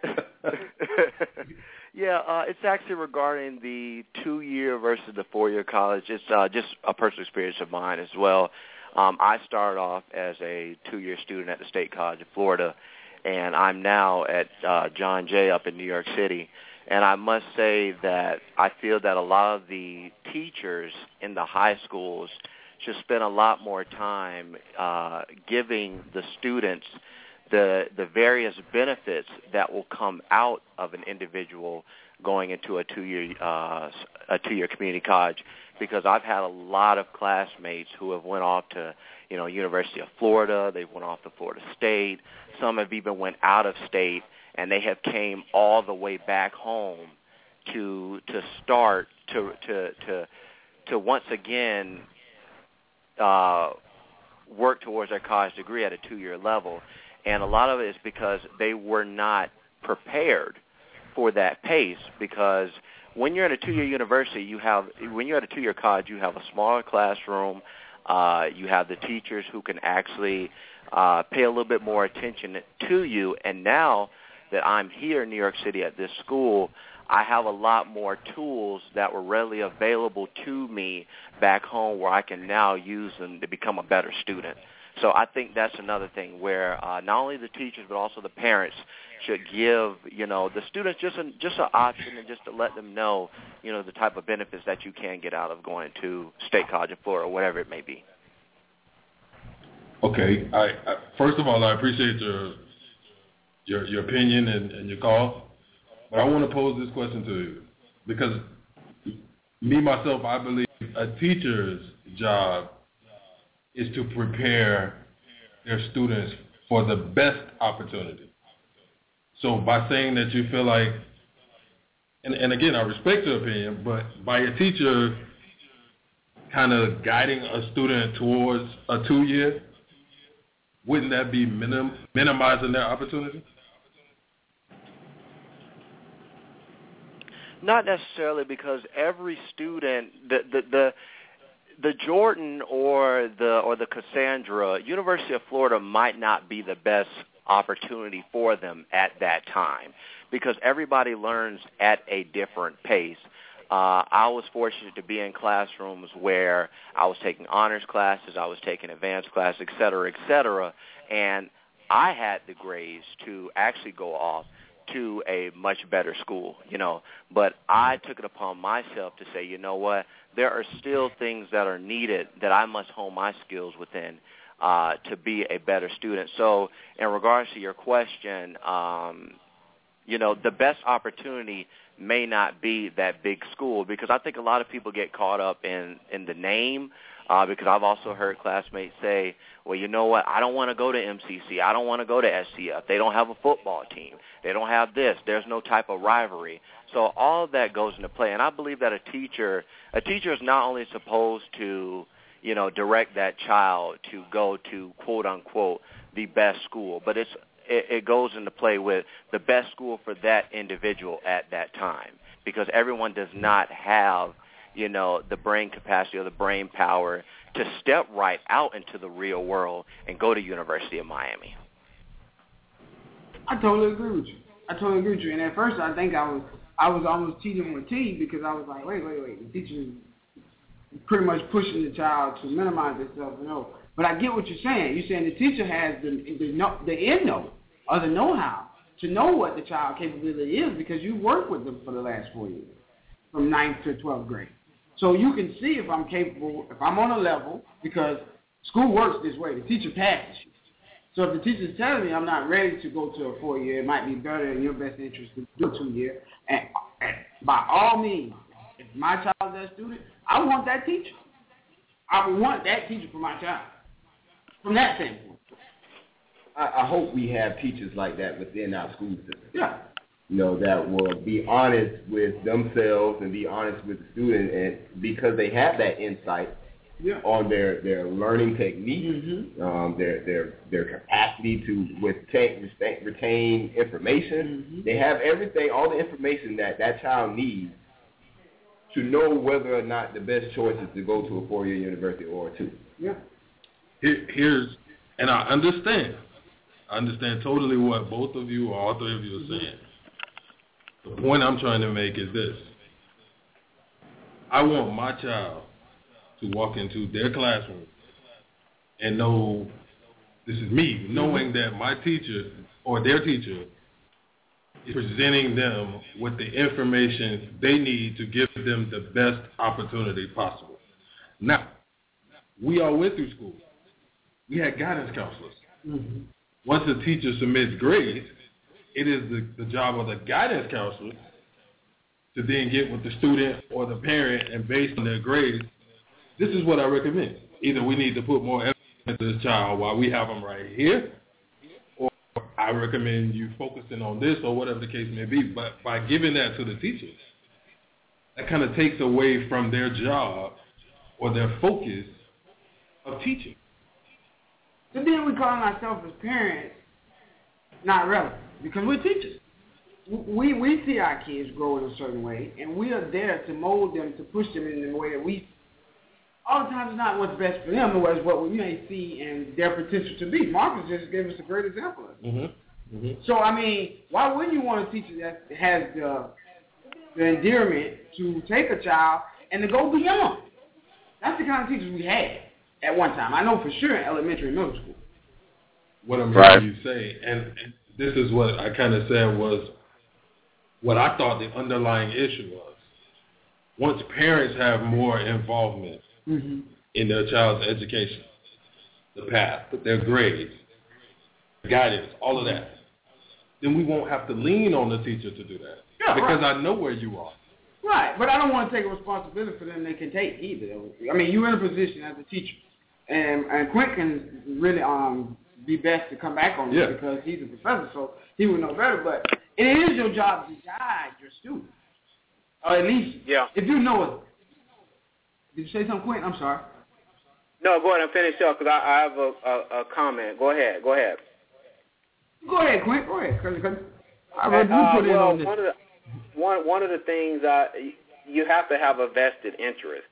Yeah, it's actually regarding the 2-year versus the 4-year college. It's just a personal experience of mine as well. I started off as a 2-year student at the State College of Florida, and I'm now at John Jay up in New York City. And I must say that I feel that a lot of the teachers in the high schools should spend a lot more time giving the students the various benefits that will come out of an individual going into a 2-year community college. Because I've had a lot of classmates who have went off to, University of Florida. They went off to Florida State. Some have even went out of state, and they have came all the way back home to start to once again work towards their college degree at a 2-year level. And a lot of it is because they were not prepared for that pace, because when you're at a 2-year university, when you're at a 2-year college, you have a smaller classroom. You have the teachers who can actually pay a little bit more attention to you. And now that I'm here in New York City at this school, I have a lot more tools that were readily available to me back home where I can now use them to become a better student. So I think that's another thing where not only the teachers but also the parents should give, the students just an option and just to let them know, the type of benefits that you can get out of going to State College of Florida or whatever it may be. Okay. First of all, I appreciate your opinion and your call. But I want to pose this question to you because myself, I believe a teacher's job is to prepare their students for the best opportunity. So by saying that you feel like, and again, I respect your opinion, but by a teacher kind of guiding a student towards a 2-year, wouldn't that be minimizing their opportunity? Not necessarily, because every student, the Jordan or the Cassandra, University of Florida might not be the best opportunity for them at that time, because everybody learns at a different pace. I was fortunate to be in classrooms where I was taking honors classes, I was taking advanced classes, et cetera, and I had the grades to actually go off to a much better school, But I took it upon myself to say, you know what, there are still things that are needed that I must hone my skills within to be a better student. So in regards to your question, the best opportunity may not be that big school, because I think a lot of people get caught up in the name, because I've also heard classmates say, well, you know what, I don't want to go to MCC. I don't want to go to SCF. They don't have a football team. They don't have this. There's no type of rivalry. So all of that goes into play. And I believe that a teacher is not only supposed to, direct that child to go to, quote, unquote, the best school, but it goes into play with the best school for that individual at that time, because everyone does not have, the brain capacity or the brain power to step right out into the real world and go to University of Miami. I totally agree with you. And at first, I think I was almost teaching with T, because I was like, wait. The teacher is pretty much pushing the child to minimize themselves. But I get what you're saying. You're saying the teacher has the end note or the know-how to know what the child's capability is, because you work with them for the last 4 years, from 9th to 12th grade. So you can see if I'm capable, if I'm on a level, because school works this way. The teacher passes you. So if the teacher's telling me I'm not ready to go to a 4-year, it might be better in your best interest to do a 2-year. And by all means, if my child is that student, I want that teacher. I want that teacher for my child. From that standpoint. I hope we have teachers like that within our school system. Yeah. That will be honest with themselves and be honest with the student, and because they have that insight on their learning techniques, their capacity to retain information. They have everything, all the information that child needs to know whether or not the best choice is to go to a 4-year university or a 2. Yeah. And I understand totally what both of you or all three of you are saying. The point I'm trying to make is this. I want my child to walk into their classroom and know this is me, knowing that my teacher or their teacher is presenting them with the information they need to give them the best opportunity possible. Now, we all went through school. We had guidance counselors. Mm-hmm. Once a teacher submits grades, it is the job of the guidance counselor to then get with the student or the parent, and based on their grades, this is what I recommend. Either we need to put more effort into this child while we have them right here, or I recommend you focusing on this, or whatever the case may be. But by giving that to the teachers, that kind of takes away from their job or their focus of teaching. So then we call ourselves as parents not relevant, because we're teachers. We see our kids grow in a certain way, and we are there to mold them, to push them in the way that we. All the time it's not what's best for them, or it's what we may see and their potential to be. Marcus just gave us a great example of it. Mm-hmm. Mm-hmm. So, I mean, why wouldn't you want a teacher that has the endearment to take a child and to go beyond? That's the kind of teachers we had at one time. I know for sure in elementary and middle school. What I'm hearing you say, and this is what I kind of said was what I thought the underlying issue was. Once parents have more involvement in their child's education, the path, their grades, guidance, all of that, then we won't have to lean on the teacher to do that. Yeah, because I know where you are. Right, but I don't want to take a responsibility for them they can take either. I mean, you're in a position as a teacher, and Quint can really be best to come back on this because he's a professor, so he would know better. But it is your job to guide your students, or at least if you know it. Did you say something, Quint? I'm sorry. No, go ahead and finish up because I have a comment. Go ahead. Go ahead, Quint. Go ahead, because I read you put in on this. one of the things you have to have a vested interest.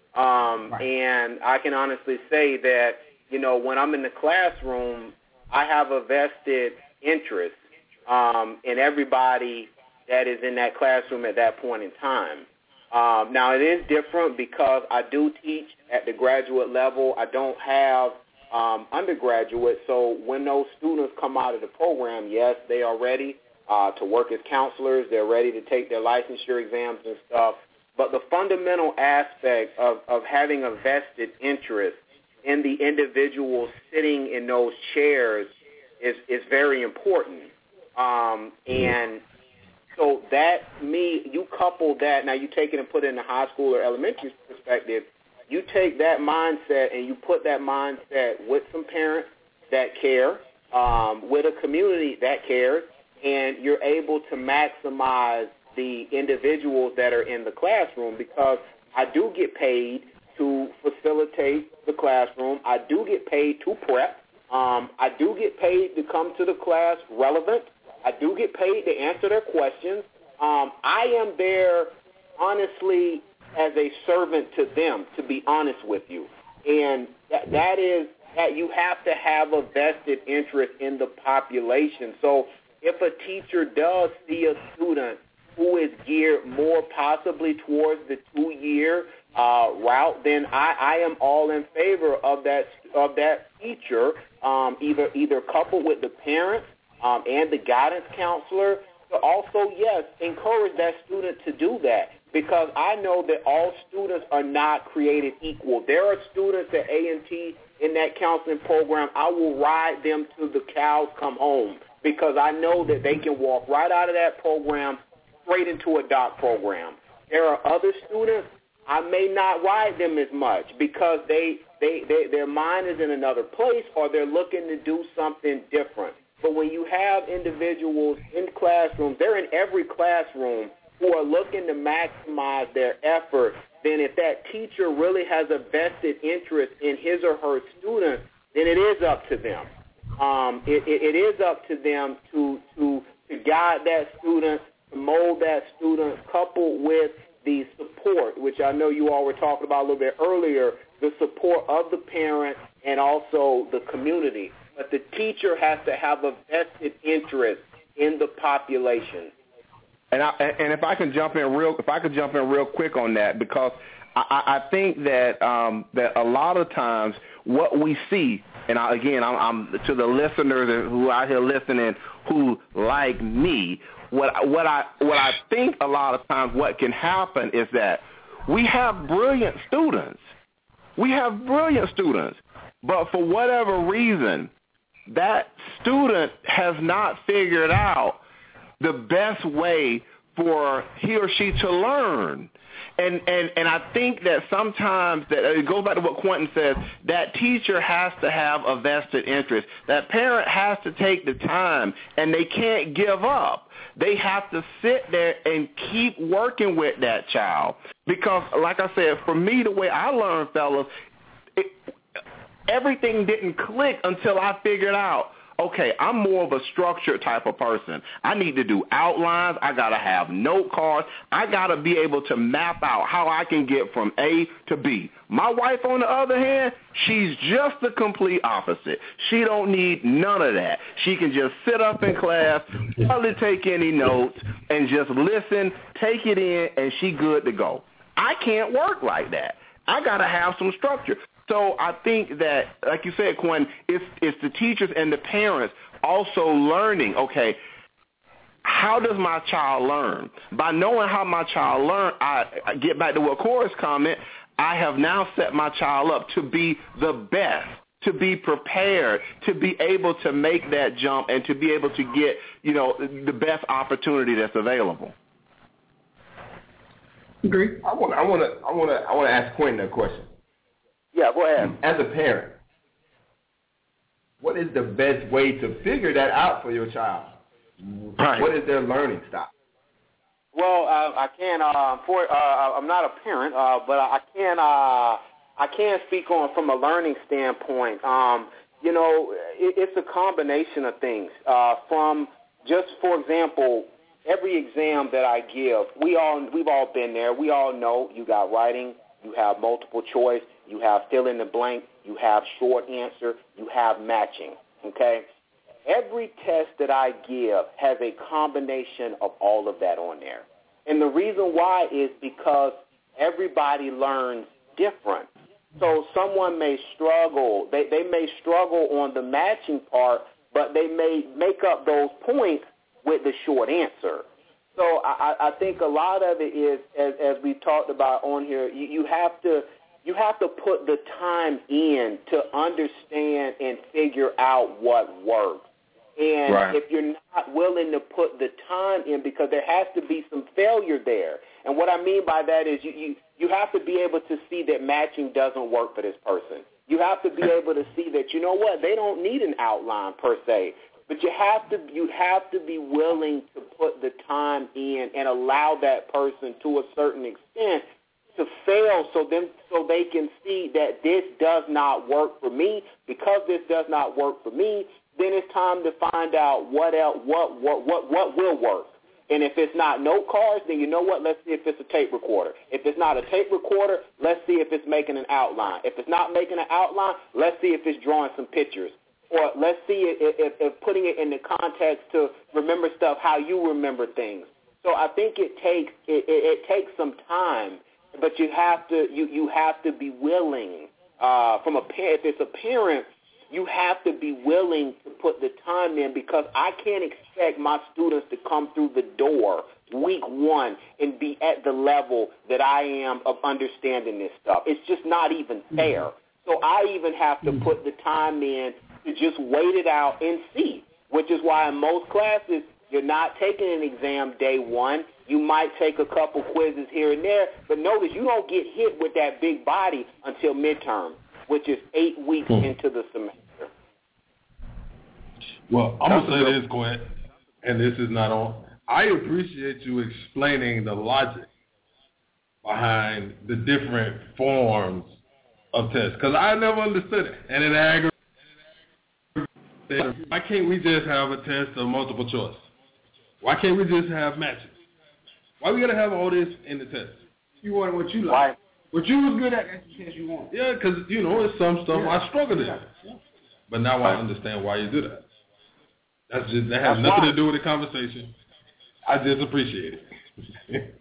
And I can honestly say that, when I'm in the classroom, I have a vested interest in everybody that is in that classroom at that point in time. Now, it is different because I do teach at the graduate level. I don't have undergraduate, so when those students come out of the program, yes, they are ready to work as counselors. They're ready to take their licensure exams and stuff. But the fundamental aspect of having a vested interest in the individuals sitting in those chairs is very important. And so you couple that, now you take it and put it in the high school or elementary perspective, you take that mindset and you put that mindset with some parents that care, with a community that cares, and you're able to maximize the individuals that are in the classroom, because I do get paid to facilitate the classroom. I do get paid to prep. I do get paid to come to the class relevant. I do get paid to answer their questions. I am there, honestly, as a servant to them, to be honest with you. And that is that you have to have a vested interest in the population. So if a teacher does see a student who is geared more possibly towards the 2-year route, then I am all in favor of that teacher, either coupled with the parents and the guidance counselor, to also, yes, encourage that student to do that, because I know that all students are not created equal. There are students at A&T in that counseling program, I will ride them till the cows come home, because I know that they can walk right out of that program straight into a doc program. There are other students, I may not ride them as much because their mind is in another place, or they're looking to do something different. But when you have individuals in classrooms, they're in every classroom, who are looking to maximize their effort, then if that teacher really has a vested interest in his or her student, then it is up to them. It is up to them to guide that student, to mold that student, coupled with the support, which I know you all were talking about a little bit earlier, the support of the parent and also the community. But the teacher has to have a vested interest in the population. And if I can jump in real quick on that, because I think that that a lot of times what we see, and I'm to the listeners who are out here listening who like me, what I think a lot of times what can happen is that we have brilliant students. But for whatever reason, that student has not figured out the best way for he or she to learn. And I think that sometimes that it goes back to what Quentin says, that teacher has to have a vested interest. That parent has to take the time, and they can't give up. They have to sit there and keep working with that child. Because, like I said, for me, the way I learned, fellas, everything didn't click until I figured out, okay, I'm more of a structured type of person. I need to do outlines. I got to have note cards. I got to be able to map out how I can get from A to B. My wife, on the other hand, she's just the complete opposite. She don't need none of that. She can just sit up in class, hardly take any notes, and just listen, take it in, and she good to go. I can't work like that. I got to have some structure. So I think that, like you said, Quentin, it's the teachers and the parents also learning, okay, how does my child learn? By knowing how my child learns, I get back to what Corey's comment, I have now set my child up to be the best, to be prepared, to be able to make that jump and to be able to get, the best opportunity that's available. Agree. I want to ask Quentin a question. Yeah, go ahead. As a parent, what is the best way to figure that out for your child? Right. What is their learning style? Well, I can't. I'm not a parent, but I can speak on from a learning standpoint. It's a combination of things. From just, for example, every exam that I give, we've all been there. We all know you got writing, you have multiple choice, you have fill in the blank, you have short answer, you have matching, okay? Every test that I give has a combination of all of that on there. And the reason why is because everybody learns different. So someone may struggle. They may struggle on the matching part, but they may make up those points with the short answer. So I think a lot of it is, as we've talked about on here, you have to put the time in to understand and figure out what works. And if you're not willing to put the time in, because there has to be some failure there. And what I mean by that is you have to be able to see that matching doesn't work for this person. You have to be able to see that, you know what, they don't need an outline per se. But you have to be willing to put the time in and allow that person to a certain extent to fail so they can see that this does not work for me. Because this does not work for me, then it's time to find out what will work. And if it's not note cards, then you know what? Let's see if it's a tape recorder. If it's not a tape recorder, let's see if it's making an outline. If it's not making an outline, let's see if it's drawing some pictures. Or let's see if putting it in the context to remember stuff how you remember things. So I think it takes some time, but you have to be willing. From a parent, if it's a parent, you have to be willing to put the time in, because I can't expect my students to come through the door week one and be at the level that I am of understanding this stuff. It's just not even fair. So I even have to put the time in to just wait it out and see, which is why in most classes you're not taking an exam day one. You might take a couple quizzes here and there, but notice you don't get hit with that big body until midterm, which is 8 weeks into the semester. Well, I'm going to say this, Quint, and this is not on. I appreciate you explaining the logic behind the different forms of tests, because I never understood it, and it aggravates. Why can't we just have a test of multiple choice? Why can't we just have matches? Why we got to have all this in the test? You want what you like. What you was good at, that's the test you want. Yeah, because, it's some stuff I struggled in. Yeah. But now I understand why you do that. That has nothing to do with the conversation. I just appreciate it.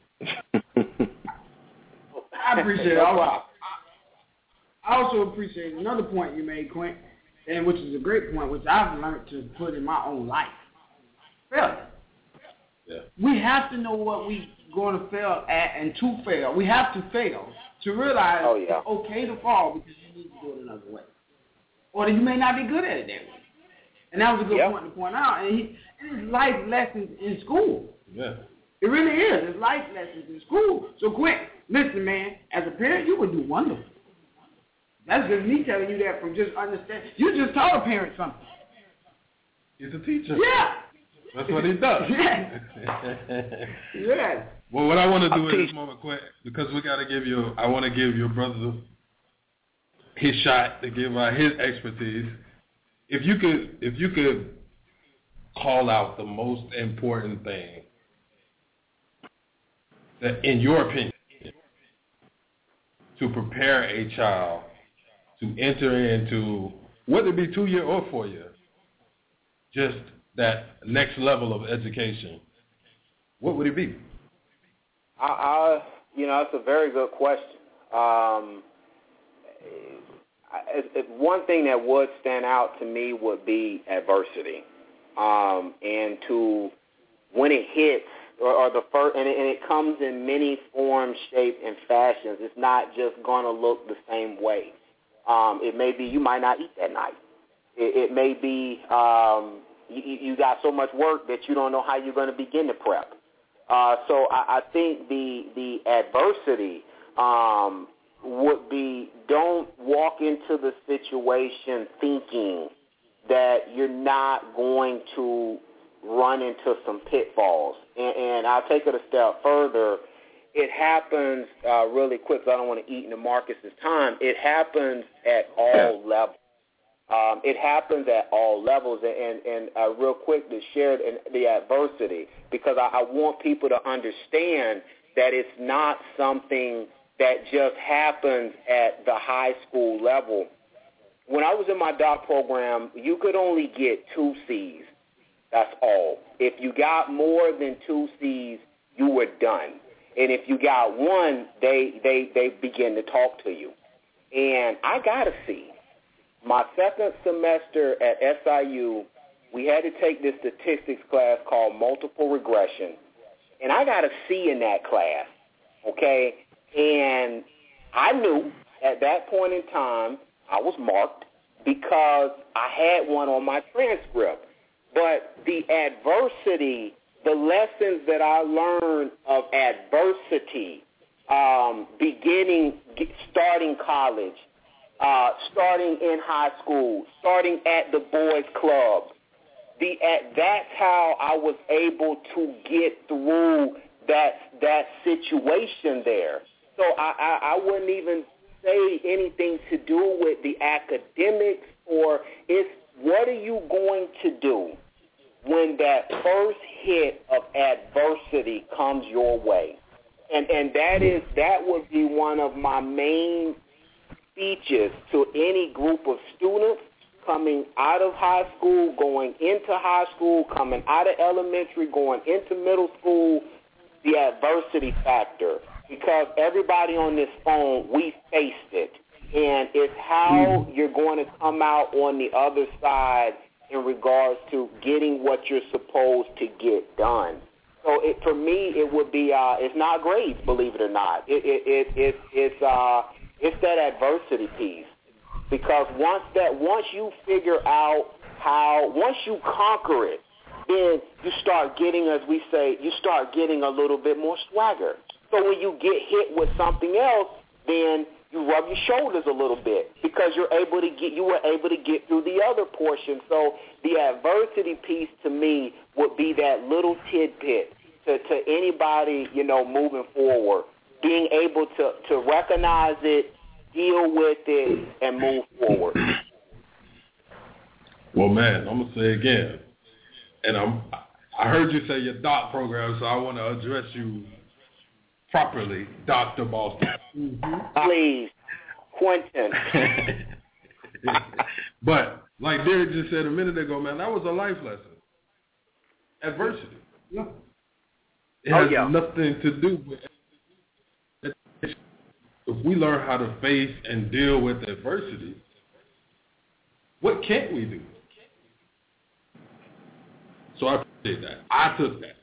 I appreciate it. I also appreciate another point you made, Quint, and which is a great point, which I've learned to put in my own life. Failure. Yeah. We have to know what we're going to fail at and to fail. We have to fail to realize it's okay to fall because you need to do it another way. Or that you may not be good at it that way. And that was a good point to point out. And it's life lessons in school. Yeah. It really is. It's life lessons in school. So, Quint, listen, man, as a parent, you would do wonderful. That's just me telling you that from just understanding. You just taught a parent something. He's a teacher. Yeah. That's what he does. Yes. Yes. Well, what I want to do in this moment, Quint, because I want to give your brother his shot to give out his expertise. If you could call out the most important thing that, in your opinion, to prepare a child to enter into, whether it be 2-year or 4-year, just that next level of education, what would it be? That's a very good question. One thing that would stand out to me would be adversity, and to when it hits, or the first, and it comes in many forms, shapes, and fashions. It's not just going to look the same way. It may be you might not eat that night. It may be you got so much work that you don't know how you're going to begin to prep. So I think the adversity would be, don't walk into the situation thinking that you're not going to run into some pitfalls. And I'll take it a step further. It happens really quick. I don't want to eat into Marcus's time. It happens at all levels. It happens at all levels, and real quick to share the adversity, because I want people to understand that it's not something that just happens at the high school level. When I was in my doc program, you could only get 2 C's. That's all. If you got more than 2 C's, you were done. And if you got 1, they begin to talk to you. And I got a C. My second semester at SIU, we had to take this statistics class called multiple regression. And I got a C in that class, okay? And I knew at that point in time I was marked because I had one on my transcript. But the adversity, the lessons that I learned of adversity, starting college, starting in high school, starting at the boys' club, that's how I was able to get through that situation there. So I wouldn't even say anything to do with the academics, or it's what are you going to do when that first hit of adversity comes your way? And that would be one of my main speeches to any group of students coming out of high school, going into high school, coming out of elementary, going into middle school, the adversity factor. Because everybody on this phone, we faced it. And it's how you're going to come out on the other side in regards to getting what you're supposed to get done. So for me, it would be it's not grades, believe it or not. It's that adversity piece, because once you figure out once you conquer it, then you start getting, as we say, a little bit more swagger. So when you get hit with something else, then you rub your shoulders a little bit because you were able to get through the other portion. So the adversity piece to me would be that little tidbit to anybody, moving forward, being able to recognize it, deal with it, and move forward. Well, man, I'm gonna say again, and I heard you say your doc program, so I want to address you properly, Dr. Boston. Please, Quentin. But like Derek just said a minute ago, man, that was a life lesson. Adversity. Yeah. It has nothing to do with it. If we learn how to face and deal with adversity, what can't we do? So I appreciate that. I took that.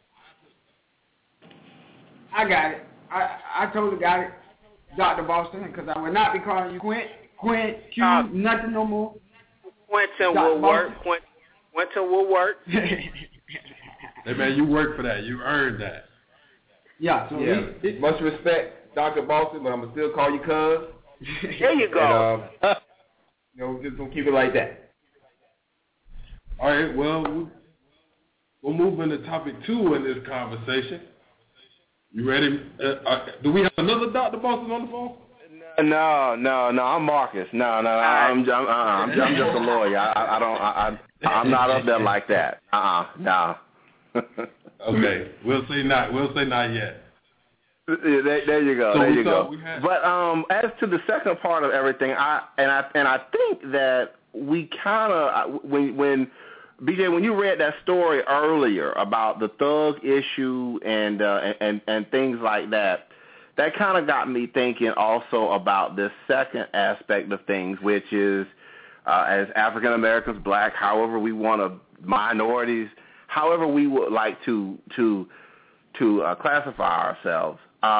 I got it. I totally got it, Dr. Boston, because I would not be calling you Quint, Q, nothing no more. Quentin will work. Quentin will work. Hey, man, you worked for that. You earned that. Yeah. So much respect, Dr. Boston, but I'm going to still call you cuz. There you go. And, just going to keep it like that. All right, well, we'll move into topic 2 in this conversation. You ready? Do we have another Dr. Boston on the phone? No. I'm Marcus. No. I'm just a lawyer. I'm not up there like that. No. Okay. We'll say not yet. There you go. But as to the second part of everything, I think that we kind of when BJ, when you read that story earlier about the thug issue and things like that, that kind of got me thinking also about this second aspect of things, which is as African Americans, black, however we want to, minorities, however we would like to classify ourselves.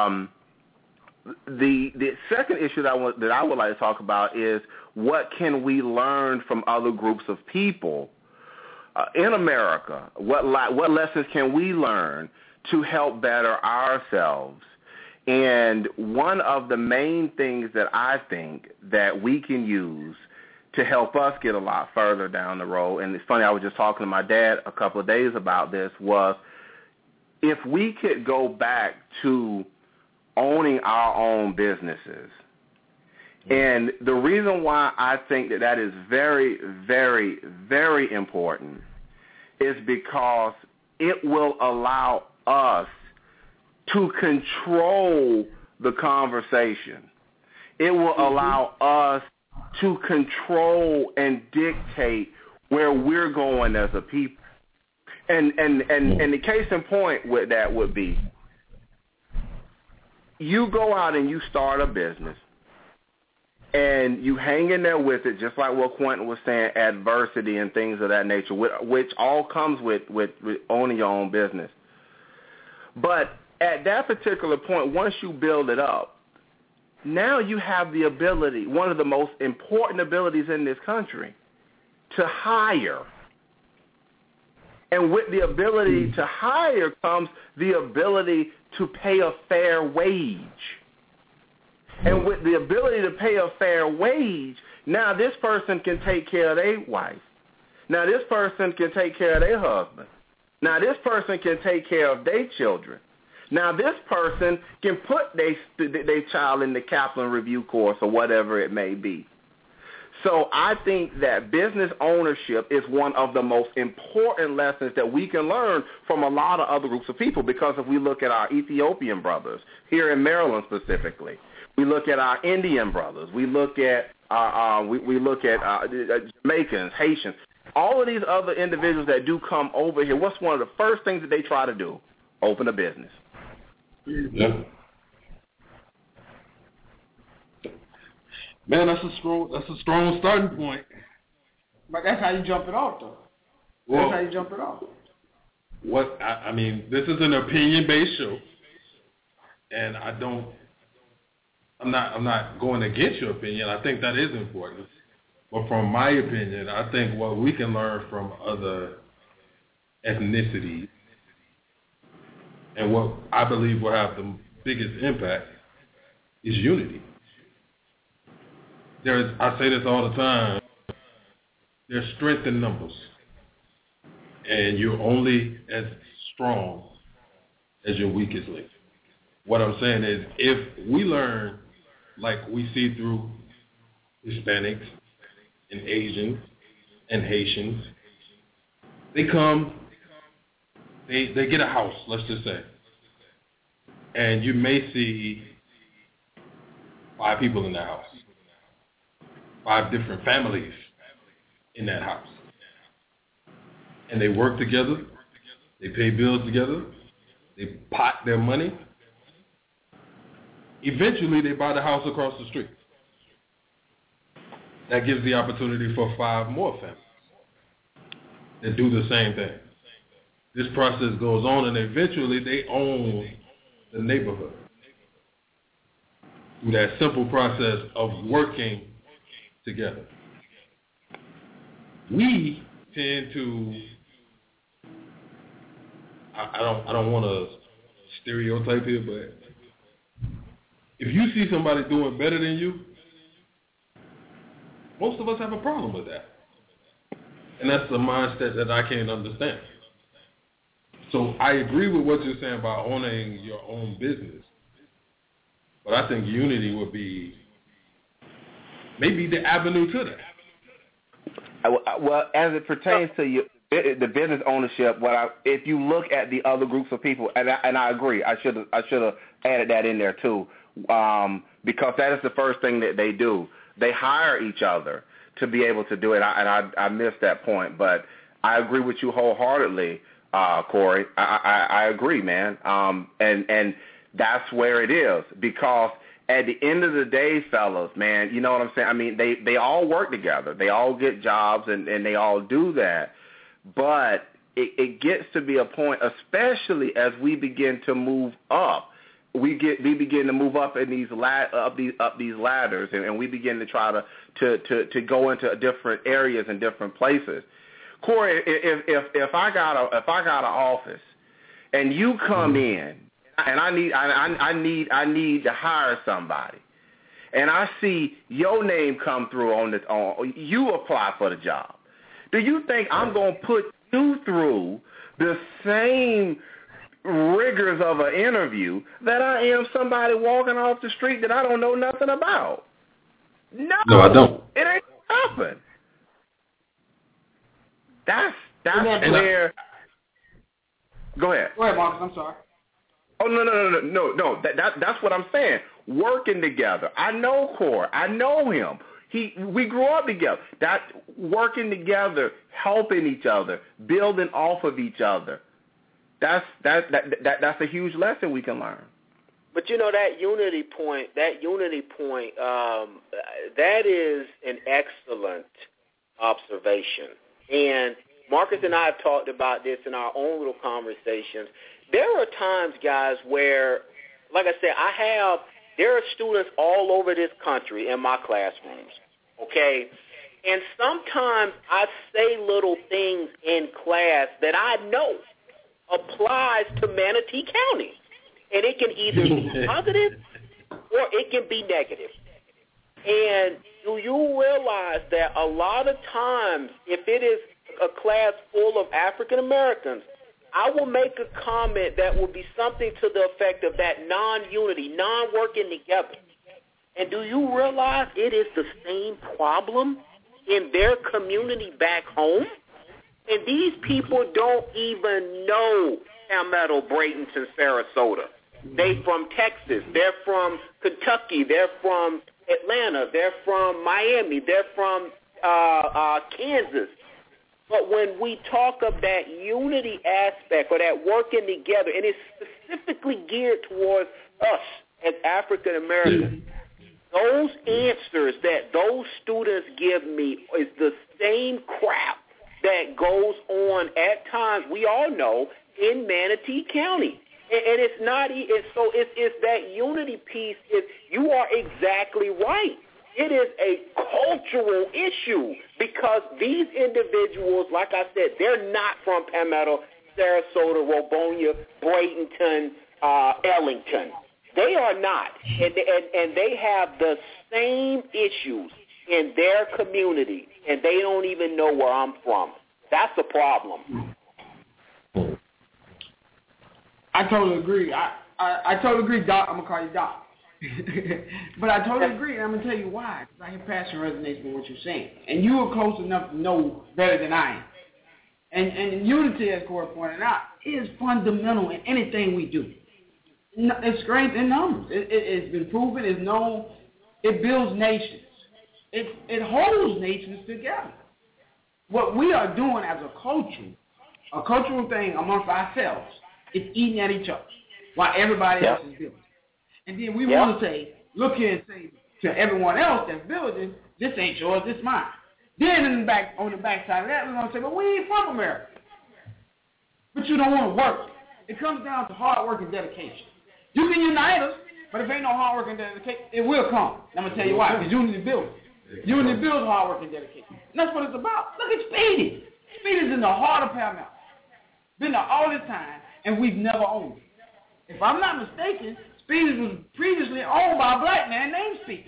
The second issue that I would like to talk about is what can we learn from other groups of people in America. What lessons can we learn to help better ourselves? And one of the main things that I think that we can use to help us get a lot further down the road, and it's funny, I was just talking to my dad a couple of days about this, was if we could go back to owning our own businesses And the reason why I think that is very, very, very important is because it will allow us to control the conversation. It will allow us to control and dictate where we're going as a people. And the case in point with that would be, you go out and you start a business, and you hang in there with it, just like what Quentin was saying, adversity and things of that nature, which all comes with owning your own business. But at that particular point, once you build it up, now you have the ability, one of the most important abilities in this country, to hire. And with the ability to hire comes the ability to pay a fair wage. And with the ability to pay a fair wage, now this person can take care of their wife. Now this person can take care of their husband. Now this person can take care of their children. Now this person can put their child in the Kaplan Review course or whatever it may be. So I think that business ownership is one of the most important lessons that we can learn from a lot of other groups of people, because if we look at our Ethiopian brothers, here in Maryland specifically, we look at our Indian brothers, we look at Jamaicans, Haitians, all of these other individuals that do come over here, what's one of the first things that they try to do? Open a business. Yeah. Man, that's a strong starting point. But that's how you jump it off, though. That's how you jump it off. I mean, this is an opinion-based show, and I'm not going against your opinion. I think that is important. But from my opinion, I think what we can learn from other ethnicities, and what I believe will have the biggest impact, is unity. I say this all the time, there's strength in numbers, and you're only as strong as your weakest link. What I'm saying is, if we learn like we see through Hispanics and Asians and Haitians, they get a house, let's just say, and you may see 5 people in that house. 5 different families in that house. And they work together, they pay bills together, they pot their money. Eventually, they buy the house across the street. That gives the opportunity for 5 more families that do the same thing. This process goes on, and eventually they own the neighborhood through that simple process of working together. We tend to, I don't want to stereotype here, but if you see somebody doing better than you, most of us have a problem with that. And that's the mindset that I can't understand. So I agree with what you're saying about owning your own business, but I think unity would be maybe the avenue to that. Well, as it pertains to the business ownership, if you look at the other groups of people, and I agree, I should have added that in there too, because that is the first thing that they do. They hire each other to be able to do it, and I missed that point, but I agree with you wholeheartedly, Corey. I agree, man, and that's where it is, because at the end of the day, fellas, man, you know what I'm saying? I mean, they all work together. They all get jobs, and they all do that. But it gets to be a point, especially as we begin to move up. We begin to move up in these these ladders, and we begin to try to go into different areas and different places. Corey, if I got an office, and you come in, and I need to hire somebody, and I see your name come through on you apply for the job. Do you think I'm going to put you through the same rigors of an interview that I am somebody walking off the street that I don't know nothing about? No, I don't. It ain't happen. That's where. Go ahead. Go ahead, Marcus. I'm sorry. Oh no. That's what I'm saying. Working together. I know Core. I know him. We grew up together. That working together, helping each other, building off of each other. That's a huge lesson we can learn. But that unity point, that is an excellent observation. And Marcus and I have talked about this in our own little conversations. There are times, guys, where, like I said, there are students all over this country in my classrooms, okay? And sometimes I say little things in class that I know applies to Manatee County. And it can either be positive or it can be negative. And do you realize that a lot of times, if it is a class full of African Americans, I will make a comment that will be something to the effect of that non-unity, non-working together. And do you realize it is the same problem in their community back home? And these people don't even know Palmetto, Bradenton, Sarasota. They from Texas. They're from Kentucky. They're from Atlanta. They're from Miami. They're from Kansas. But when we talk of that unity aspect or that working together, and it's specifically geared towards us as African Americans, those answers that those students give me is the same crap that goes on at times, we all know, in Manatee County. And it's not, so it's that unity piece. You are exactly right. It is a cultural issue because these individuals, like I said, they're not from Palmetto, Sarasota, Robonia, Bradenton, Ellington. They are not. And they have the same issues in their community, and they don't even know where I'm from. That's a problem. I totally agree. I totally agree, Doc. I'm going to call you Doc. But I totally agree, and I'm going to tell you why. Because I have passion resonates with what you're saying. And you are close enough to know better than I am. And unity, as Corey pointed out, is fundamental in anything we do. It's strength in numbers. It's been proven. It's known. It builds nations. It holds nations together. What we are doing as a cultural thing amongst ourselves, is eating at each other while everybody else is building. And then we want to say, look here and say to everyone else that's building, this ain't yours, this mine. Then on the back side of that, we're going to say, well, we ain't from America. But you don't want to work. It comes down to hard work and dedication. You can unite us, but if ain't no hard work and dedication, it will come. And I'm going to tell you why. Because unity builds. Unity builds hard work and dedication. And that's what it's about. Look at Speedy. Speedy's in the heart of Palmetto. Been there all this time, and we've never owned it. If I'm not mistaken, Speedy was previously owned by a black man named Speedy.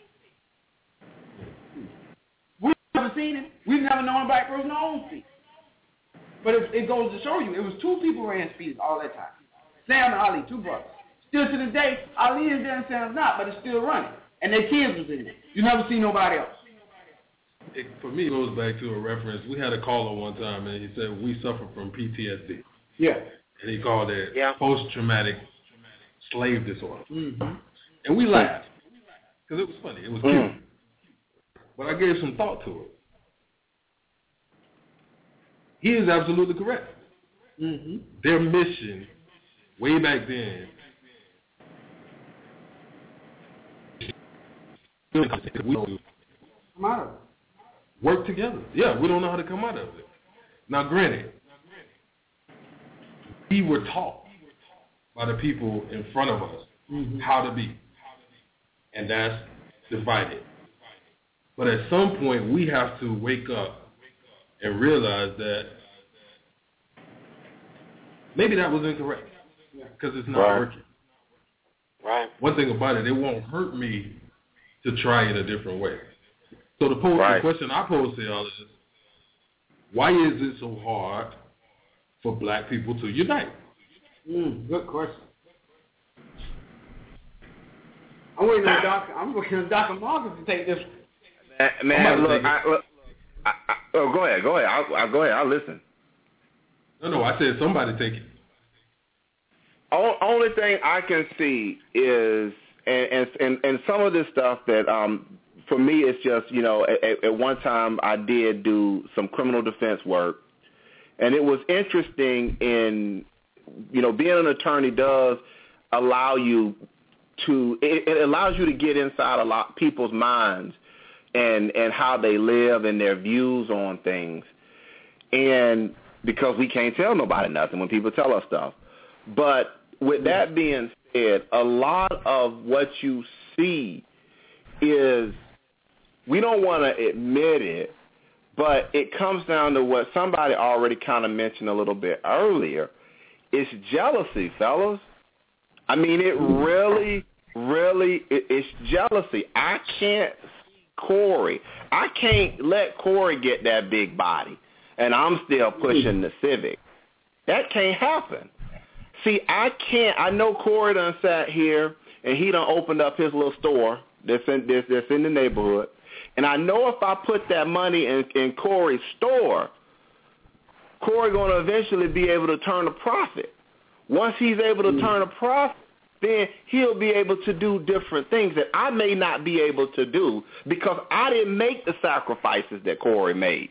We've never seen him. We've never known a black person to own Speedy. But it goes to show you, it was two people who ran Speedy all that time. Sam and Ali, two brothers. Still to this day, Ali is there and Sam's not, but it's still running. And their kids was in there. You never see nobody else. For me, it goes back to a reference. We had a caller one time, and he said, we suffer from PTSD. Yeah. And he called it post-traumatic slave disorder. Mm-hmm. And we laughed because it was funny. It was cute. But I gave some thought to it. He is absolutely correct. Mm-hmm. Their mission way back then come out of it. Work together. Yeah, we don't know how to come out of it. Now, granted, we were taught by the people in front of us how to be, and that's divided. But at some point, we have to wake up and realize that maybe that was incorrect because it's not working. Right. One thing about it won't hurt me to try it a different way. So the question I pose to y'all is, why is it so hard for black people to unite? Good question. I'm waiting on Dr. Marcus to take this Man, look, go ahead. I'll go ahead. I'll listen. No, I said somebody take it. Only thing I can see is, and some of this stuff that, for me, it's just, at one time I did do some criminal defense work, and it was interesting in, being an attorney does allow you to, it allows you to get inside a lot of people's minds and how they live and their views on things. And because we can't tell nobody nothing when people tell us stuff. But with that being said, a lot of what you see is, we don't want to admit it, but it comes down to what somebody already kind of mentioned a little bit earlier. It's jealousy, fellas. I mean, it really, it's jealousy. I can't let Corey get that big body, and I'm still pushing the Civic. That can't happen. See, I know Corey done sat here, and he done opened up his little store that's in the neighborhood, and I know if I put that money in Corey's store, Corey going to eventually be able to turn a profit. Once he's able to turn a profit, then he'll be able to do different things that I may not be able to do because I didn't make the sacrifices that Corey made.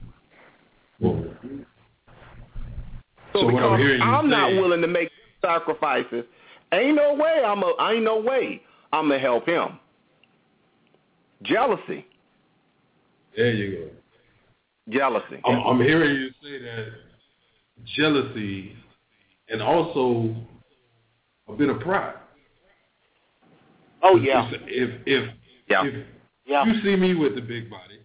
So because I'm not willing to make sacrifices, ain't no way I'm gonna help him. Jealousy. There you go. Jealousy. I'm hearing you say that jealousy and also a bit of pride. Oh yeah. If you see me with the big body,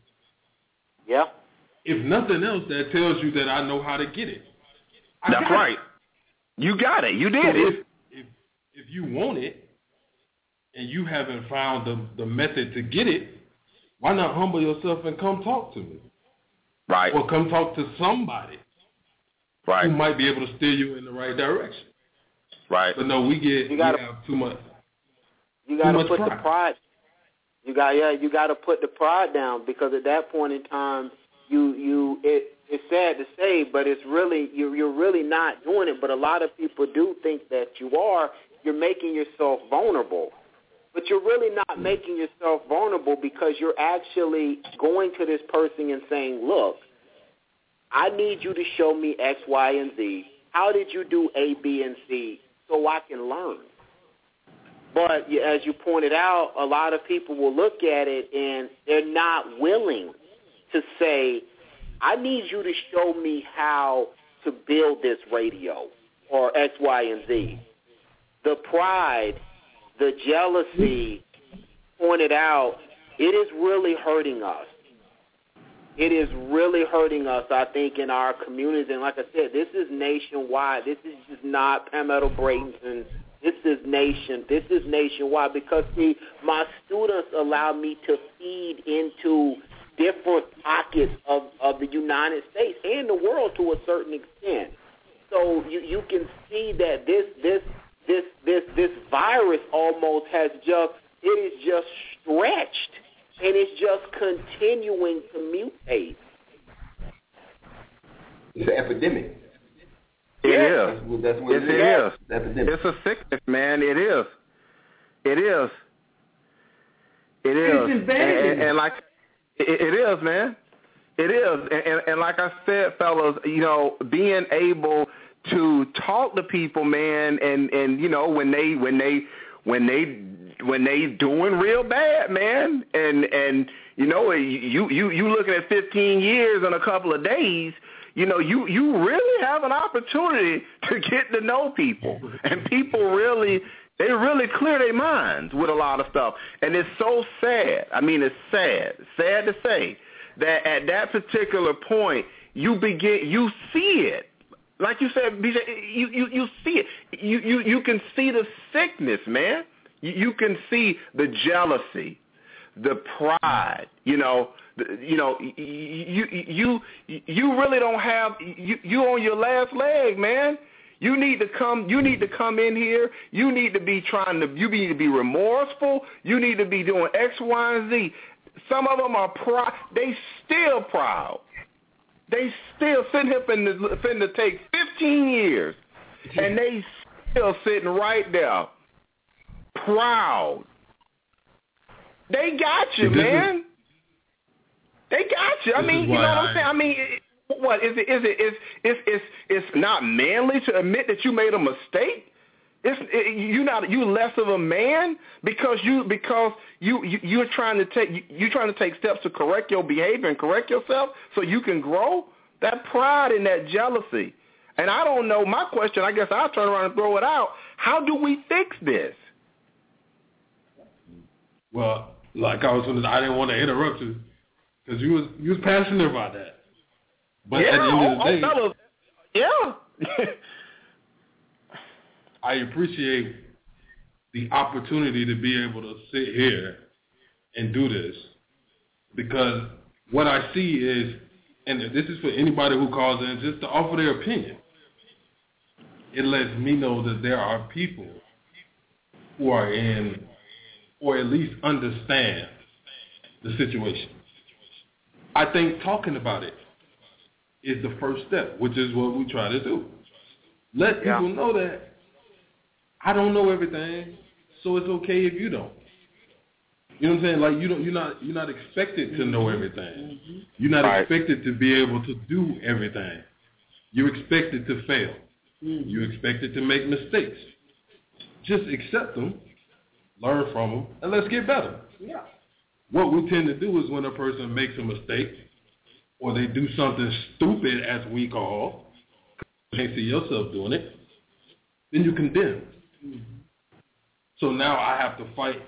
if nothing else, that tells you that I know how to get it. That's right. You got it. You did it. If you want it and you haven't found the method to get it, why not humble yourself and come talk to me? Right. Or come talk to somebody who might be able to steer you in the right direction. Right. But no, we have too much. You got to put pride. the pride. You got to put the pride down because at that point in time, it's sad to say, but it's really you're really not doing it. But a lot of people do think that you are. You're making yourself vulnerable, but you're really not making yourself vulnerable because you're actually going to this person and saying, "Look, I need you to show me X, Y, and Z. How did you do A, B, and C so I can learn?" But as you pointed out, a lot of people will look at it and they're not willing to say, I need you to show me how to build this radio or X, Y, and Z. The pride, the jealousy pointed out, it is really hurting us. It is really hurting us, I think, in our communities. And like I said, this is nationwide. This is just not Palmetto Bradenton. This is nationwide because, see, my students allow me to feed into different pockets of the United States and the world to a certain extent. So you can see that this virus almost has just stretched and it's just continuing to mutate. It's an epidemic. It is. That's what it is. It's Epidemic. It's a sickness, man. It is. It's invading. And like, it is, man. It is. And like I said, fellas, being able to talk to people, man, and when they doing real bad, man, and you looking at 15 years in a couple of days, you really have an opportunity to get to know people, and people really clear their minds with a lot of stuff, and it's so sad. I mean, it's sad to say that at that particular point you see it. Like you said, BJ, you see it. You can see the sickness, man. You can see the jealousy, the pride. You really don't have you on your last leg, man. You need to come in here. You need to be remorseful. You need to be doing X, Y, and Z. Some of them are proud. They still proud. They still sitting here finna take 15 years, and they still sitting right there, proud. They got you, man. They got you. I mean, you know what I'm saying? I mean, what is it? It's not manly to admit that you made a mistake. You less of a man because you're trying to take steps to correct your behavior and correct yourself so you can grow. That pride and that jealousy. And I don't know. My question, I guess I'll turn around and throw it out. How do we fix this? Well, like I didn't want to interrupt you because you was passionate about that. But at the end of the day, I appreciate the opportunity to be able to sit here and do this because what I see is, and this is for anybody who calls in, just to offer their opinion. It lets me know that there are people who are in, or at least understand the situation. I think talking about it is the first step, which is what we try to do. Let people know that I don't know everything, so it's okay if you don't. You know what I'm saying? Like you're not expected to know everything. You're not expected to be able to do everything. You're expected to fail. You're expected to make mistakes. Just accept them, learn from them, and let's get better. Yeah. What we tend to do is when a person makes a mistake or they do something stupid, as we call, you can't see yourself doing it, then you condemn. So now I have to fight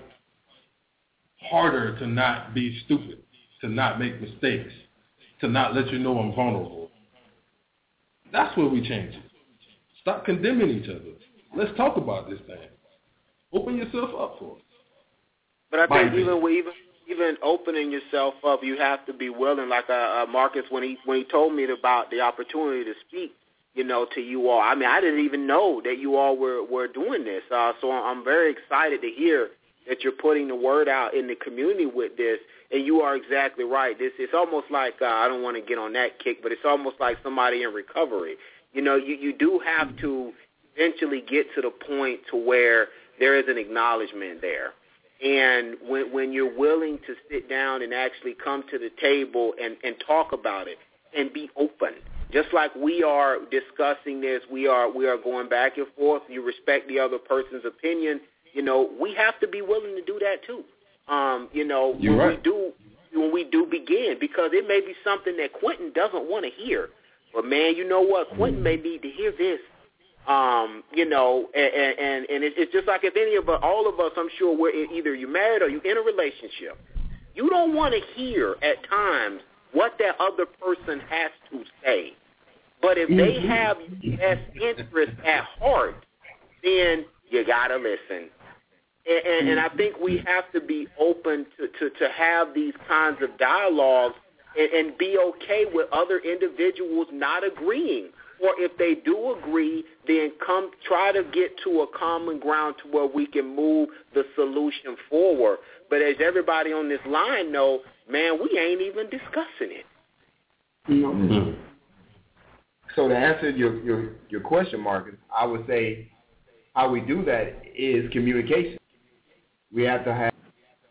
harder to not be stupid, to not make mistakes, to not let you know I'm vulnerable. That's where we change it. Stop condemning each other. Let's talk about this thing. Open yourself up for it. But I think even opening yourself up, you have to be willing. Like Marcus, when he told me about the opportunity to speak, to you all. I mean, I didn't even know that you all were doing this. So I'm very excited to hear that you're putting the word out in the community with this. And you are exactly right. It's almost like, I don't want to get on that kick, but it's almost like somebody in recovery. You do have to eventually get to the point to where there is an acknowledgement there. And when you're willing to sit down and actually come to the table and talk about it and be open, just like we are discussing this, we are going back and forth. You respect the other person's opinion. We have to be willing to do that too. When we do begin, because it may be something that Quentin doesn't want to hear. But man, you know what? Quentin may need to hear this. And it's just like if any of us, all of us, I'm sure we're either you're married or you're in a relationship. You don't want to hear at times what that other person has to say. But if they have your best interest at heart, then you got to listen. And I think we have to be open to have these kinds of dialogues and be okay with other individuals not agreeing. Or if they do agree, then try to get to a common ground to where we can move the solution forward. But as everybody on this line know, man, we ain't even discussing it. Mm-hmm. So to answer your question, Marcus, I would say how we do that is communication. We have to have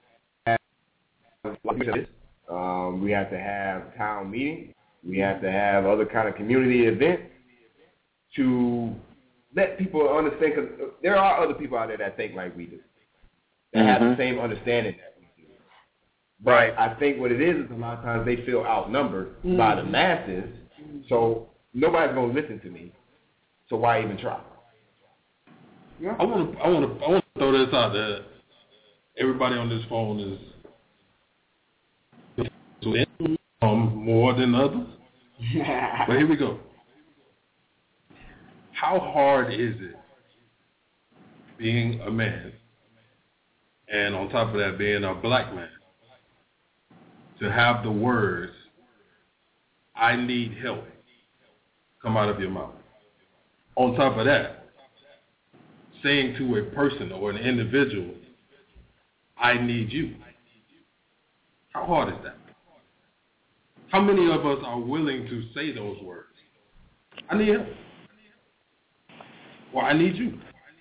we have to have town meetings. We have to have other kind of community events to let people understand, because there are other people out there that think like we do, that have the same understanding that we do. But I think what it is a lot of times they feel outnumbered by the masses, so nobody's going to listen to me, so why even try? Yeah. I want to throw this out there. Everybody on this phone is more than others. But here we go. How hard is it being a man, and on top of that being a black man, to have the words, I need help, come out of your mouth? On top of that, saying to a person or an individual, I need you. How hard is that? How many of us are willing to say those words? I need help. Or I need you.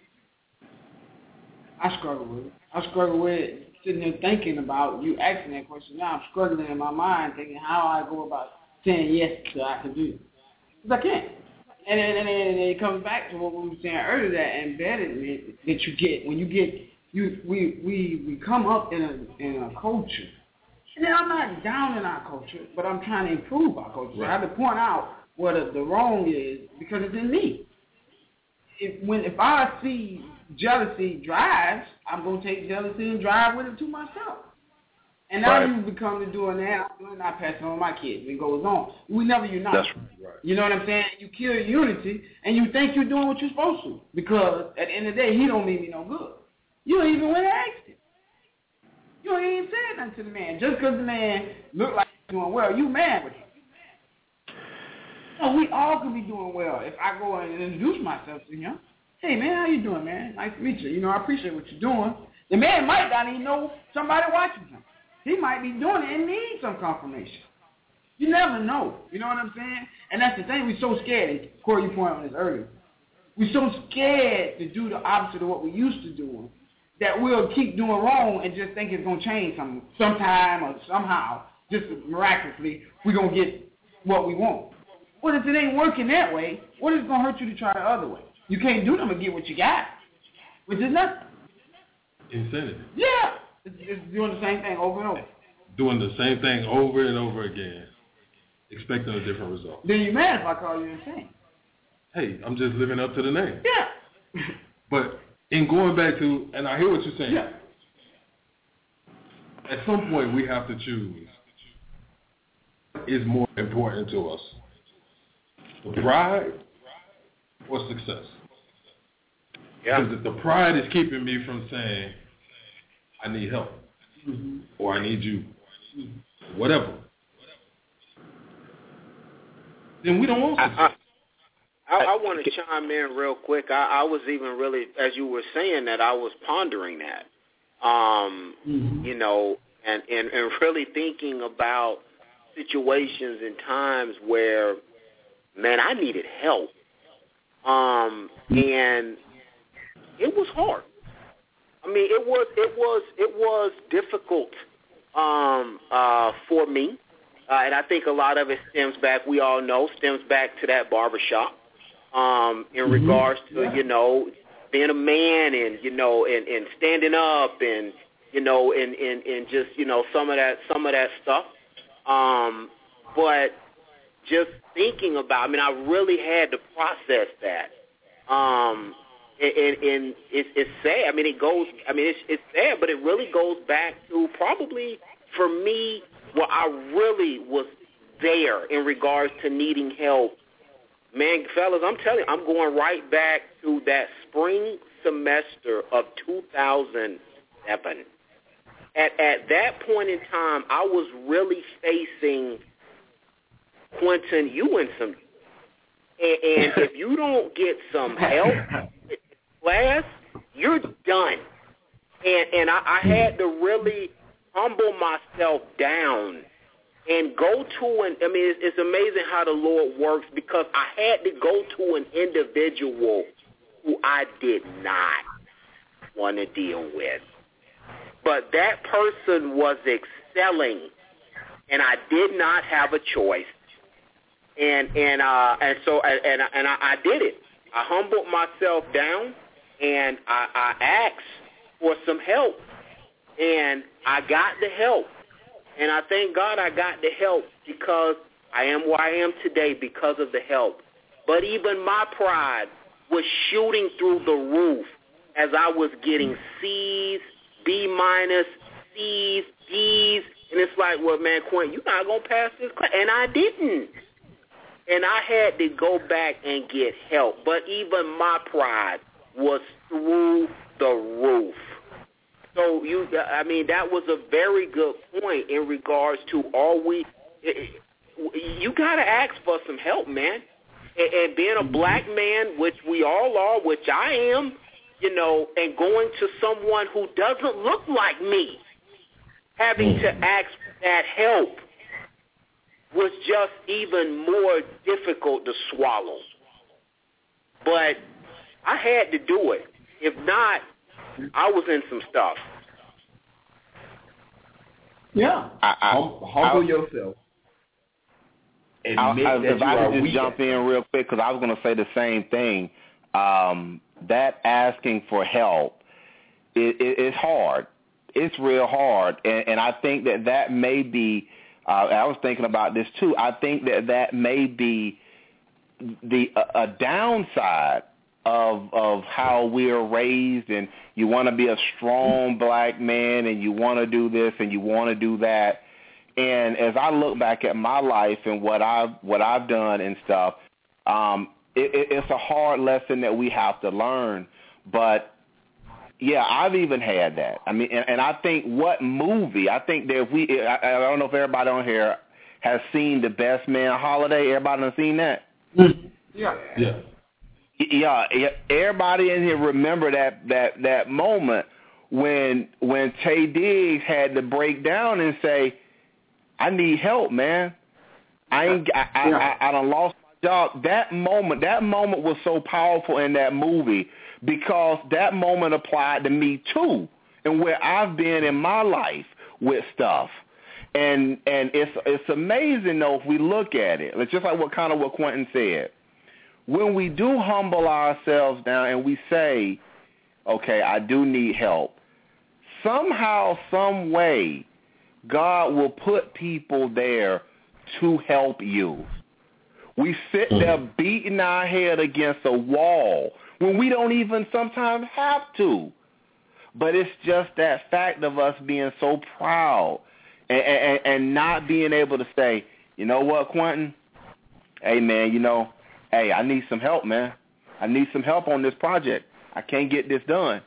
I struggle with it. I struggle with it sitting there thinking about you asking that question. Now I'm struggling in my mind thinking how I go about saying yes so I can do it. Because I can't. And then it comes back to what we were saying earlier, that embeddedment that you get when you get we come up in a culture. And I'm not down in our culture, but I'm trying to improve our culture. Right. So I have to point out what the wrong is because it's in me. If I see jealousy drives, I'm going to take jealousy and drive with it to myself. And now you become to doing that, I'm doing not passing on my kids. It goes on. We never unite. That's right. You know what I'm saying? You kill unity, and you think you're doing what you're supposed to. Because at the end of the day, he don't mean me no good. You don't even want to ask him. You ain't even said nothing to the man. Just because the man look like he's doing well, you mad with him. So we all could be doing well if I go and introduce myself to him. Hey, man, how you doing, man? Nice to meet you. You know, I appreciate what you're doing. The man might not even know somebody watching him. He might be doing it and need some confirmation. You never know. You know what I'm saying? And that's the thing. We're so scared. And Corey, you pointed on this earlier. We're so scared to do the opposite of what we used to do that we'll keep doing wrong and just think it's going to change sometime or somehow, just miraculously, we're going to get what we want. Well, if it ain't working that way, what is it going to hurt you to try the other way? You can't do them and get what you got, which is nothing. Insanity. Yeah. It's doing the same thing over and over. Doing the same thing over and over again, expecting a different result. Then you mad if I call you insane. Hey, I'm just living up to the name. Yeah. But in going back to, and I hear what you're saying. Yeah. At some point, we have to choose what is more important to us, the pride or success. Yeah. Because if the pride is keeping me from saying, I need help, or I need you, whatever, then we don't want success. I want to chime in real quick. I was even really, as you were saying that, I was pondering that, you know, and really thinking about situations and times where, man, I needed help, and it was hard. I mean, it was difficult for me, and I think a lot of it stems back to that barbershop. In regards to, you know, being a man and, you know, and standing up and, you know, and just, you know, some of that stuff. But just thinking about, I mean, I really had to process that. And it's sad. I mean, it's sad, but it really goes back to probably for me where I really was there in regards to needing help. Man, fellas, I'm telling you, I'm going right back to that spring semester of 2007. At that point in time, I was really facing Quentin, you in some, and if you don't get some help in class, you're done. And I had to really humble myself down and go to it's amazing how the Lord works, because I had to go to an individual who I did not want to deal with. But that person was excelling, and I did not have a choice. And so I did it. I humbled myself down, and I asked for some help, and I got the help. And I thank God I got the help, because I am where I am today because of the help. But even my pride was shooting through the roof as I was getting C's, B-, C's, D's. And it's like, well, man, Quentin, you're not going to pass this class. And I didn't. And I had to go back and get help. But even my pride was through the roof. So, that was a very good point in regards to you got to ask for some help, man. And being a black man, which we all are, which I am, you know, and going to someone who doesn't look like me, having to ask that help was just even more difficult to swallow. But I had to do it. If not, I was in some stuff. Yeah. Humble yourself. If I could just jump in real quick, because I was going to say the same thing. That asking for help, it's hard. It's real hard. And I think that may be, I was thinking about this too, I think that may be a downside of how we are raised, and you want to be a strong black man, and you want to do this and you want to do that. And as I look back at my life and what I've done and stuff, it's a hard lesson that we have to learn. But yeah, I've even had that. I mean, and I think what movie? I think that if I don't know if everybody on here has seen The Best Man Holiday. Everybody done seen that? Yeah. Yeah, everybody in here remember that moment when Tay Diggs had to break down and say, "I need help, man. I done lost my job." That moment was so powerful in that movie because that moment applied to me too, and where I've been in my life with stuff. And it's amazing though if we look at it. It's just like what Quentin said. When we do humble ourselves down and we say, okay, I do need help, somehow, some way, God will put people there to help you. We sit there beating our head against a wall when we don't even sometimes have to. But it's just that fact of us being so proud and not being able to say, you know what, Quentin? Hey, man, hey, I need some help, man. I need some help on this project. I can't get this done.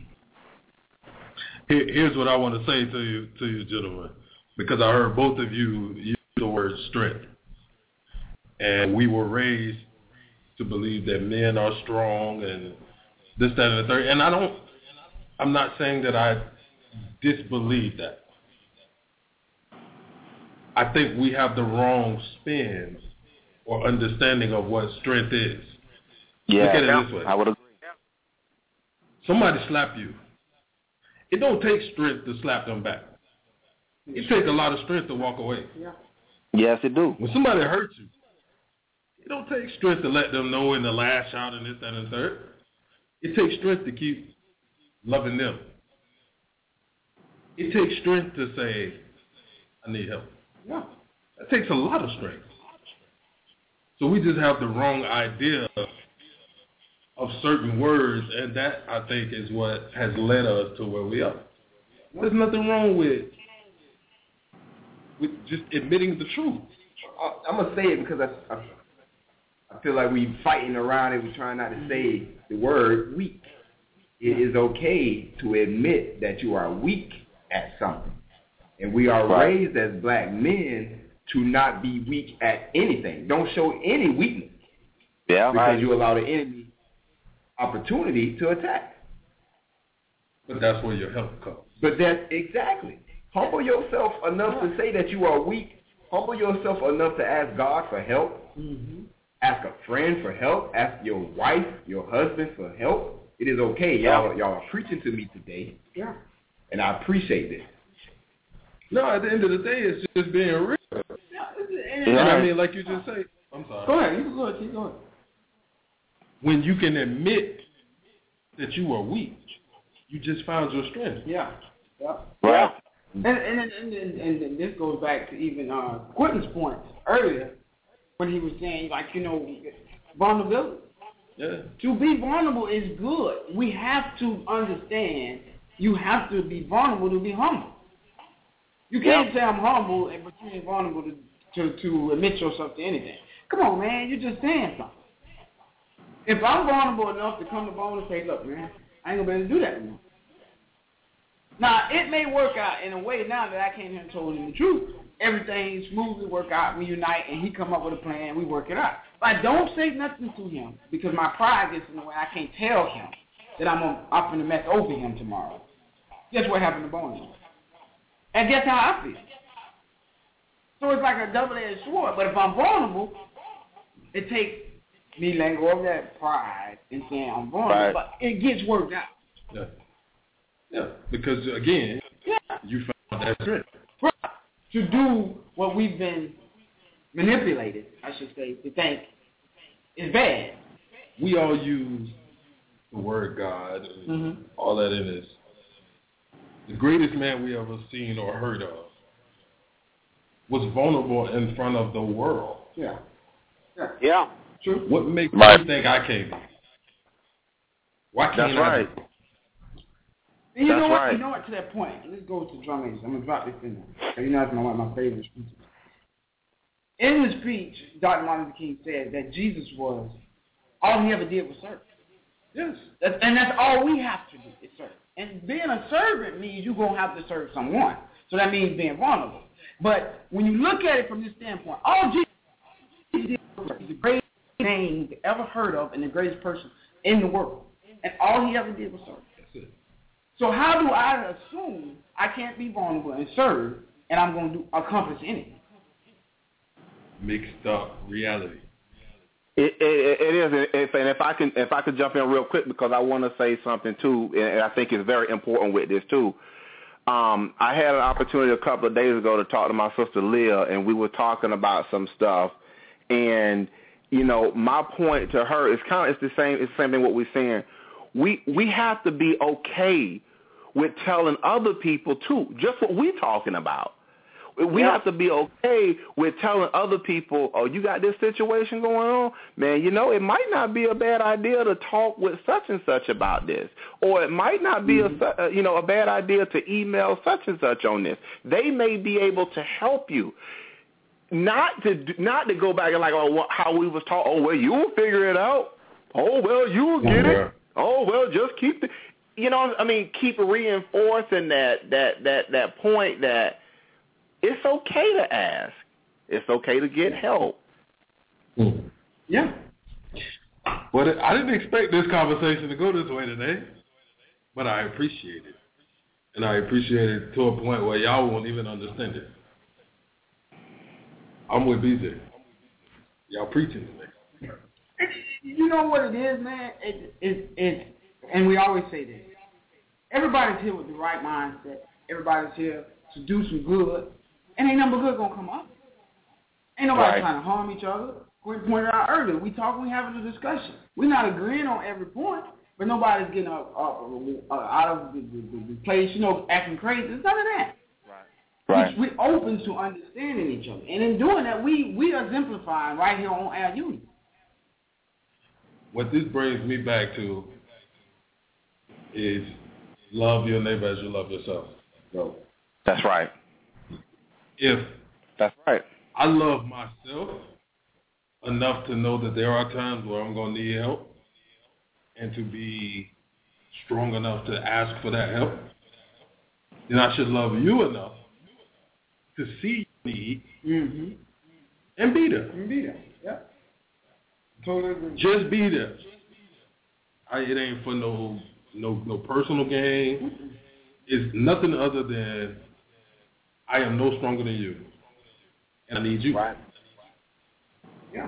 Here's what I want to say to you gentlemen, because I heard both of you use the word strength. And we were raised to believe that men are strong and this, that, and the third. And I'm not saying that I disbelieve that. I think we have the wrong spin or understanding of what strength is. Yeah, look at it this way. I would agree. Somebody slap you. It don't take strength to slap them back. It takes a lot of strength to walk away. Yeah. Yes, it do. When somebody hurts you, it don't take strength to let them know in the last shot and this, that, and the third. It takes strength to keep loving them. It takes strength to say, I need help. Yeah. That takes a lot of strength. So we just have the wrong idea of certain words, and that, I think, is what has led us to where we are. There's nothing wrong with just admitting the truth. I'm going to say it because I feel like we fighting around it. We're trying not to say the word weak. It is okay to admit that you are weak at something. And we are raised as black men to not be weak at anything. Don't show any weakness. Yeah, because you allow the enemy opportunity to attack. But that's where your help comes. But that's exactly. Humble yourself enough to say that you are weak. Humble yourself enough to ask God for help. Mm-hmm. Ask a friend for help. Ask your wife, your husband for help. It is okay. Y'all are preaching to me today. Yeah. And I appreciate this. No, at the end of the day, it's just being real. And I mean, like you just say, I'm sorry. Go ahead. You can go ahead. Keep going. When you can admit that you are weak, you just found your strength. Yeah. Yeah. Right. And this goes back to even Quentin's point earlier when he was saying, vulnerability. Yeah. To be vulnerable is good. We have to understand you have to be vulnerable to be humble. You can't say I'm humble, but you ain't vulnerable to admit yourself to anything. Come on, man. You're just saying something. If I'm vulnerable enough to come to Bone and say, look, man, I ain't going to be able to do that anymore. Now, it may work out in a way now that I came here and told him the truth. Everything smoothly work out, we unite, and he come up with a plan, we work it out. But I don't say nothing to him because my pride gets in the way. I can't tell him that I'm going to mess over him tomorrow. Guess what happened to Bone? And guess how I feel? So it's like a double-edged sword. But if I'm vulnerable, it takes me letting go of that pride and saying I'm vulnerable, but it gets worked out. Yeah. Yeah, because, again, you found that strength. Right. To do what we've been manipulated, I should say, to think is bad. We all use the word God and all that in this. The greatest man we ever seen or heard of was vulnerable in front of the world. Yeah. Yeah. True. What makes you think I can't be? Why can't I be? And you know what? You know what? To that point, let's go to drum majors. I'm gonna drop this in there. You know that's one of my favorite speeches. In the speech, Dr. Martin Luther King said that Jesus was all he ever did was serve. Yes. And that's all we have to do is serve. And being a servant means you're gonna have to serve someone. So that means being vulnerable. But when you look at it from this standpoint, all Jesus did was the greatest name you ever heard of and the greatest person in the world. And all he ever did was serve. So how do I assume I can't be vulnerable and serve, and I'm going to accomplish anything? Mixed up reality. It is, and if I could jump in real quick because I want to say something too, and I think it's very important with this too. I had an opportunity a couple of days ago to talk to my sister Leah, and we were talking about some stuff, and you know, my point to her is it's the same thing what we're saying. We have to be okay with telling other people, too, just what we're talking about. We have to be okay with telling other people, oh, you got this situation going on? Man, you know, it might not be a bad idea to talk with such and such about this. Or it might not be a bad idea to email such and such on this. They may be able to help you. Not to go back and like, how we was taught, oh, well, you'll figure it out. Oh, well, you'll get it. Oh, well, just keep keep reinforcing that point that it's okay to ask. It's okay to get help. Yeah. Well, I didn't expect this conversation to go this way today, but I appreciate it. And I appreciate it to a point where y'all won't even understand it. I'm with BJ. Y'all preaching today. You know what it is, man? It's and we always say this. Everybody's here with the right mindset. Everybody's here to do some good. And ain't nothing but good going to come up. Ain't nobody trying to harm each other. We pointed out earlier. We talking, we having a discussion. We're not agreeing on every point, but nobody's getting out of the place, acting crazy. There's none of that. Right. We're open to understanding each other. And in doing that, we are exemplifying right here on our unit. What this brings me back to is love your neighbor as you love yourself. So, that's right. That's right. I love myself enough to know that there are times where I'm going to need help and to be strong enough to ask for that help, then I should love you enough to see your need and be there. Yeah. Totally agree. Just be there. It ain't for no personal gain. It's nothing other than I am no stronger than you, and I need you. Right. Yeah.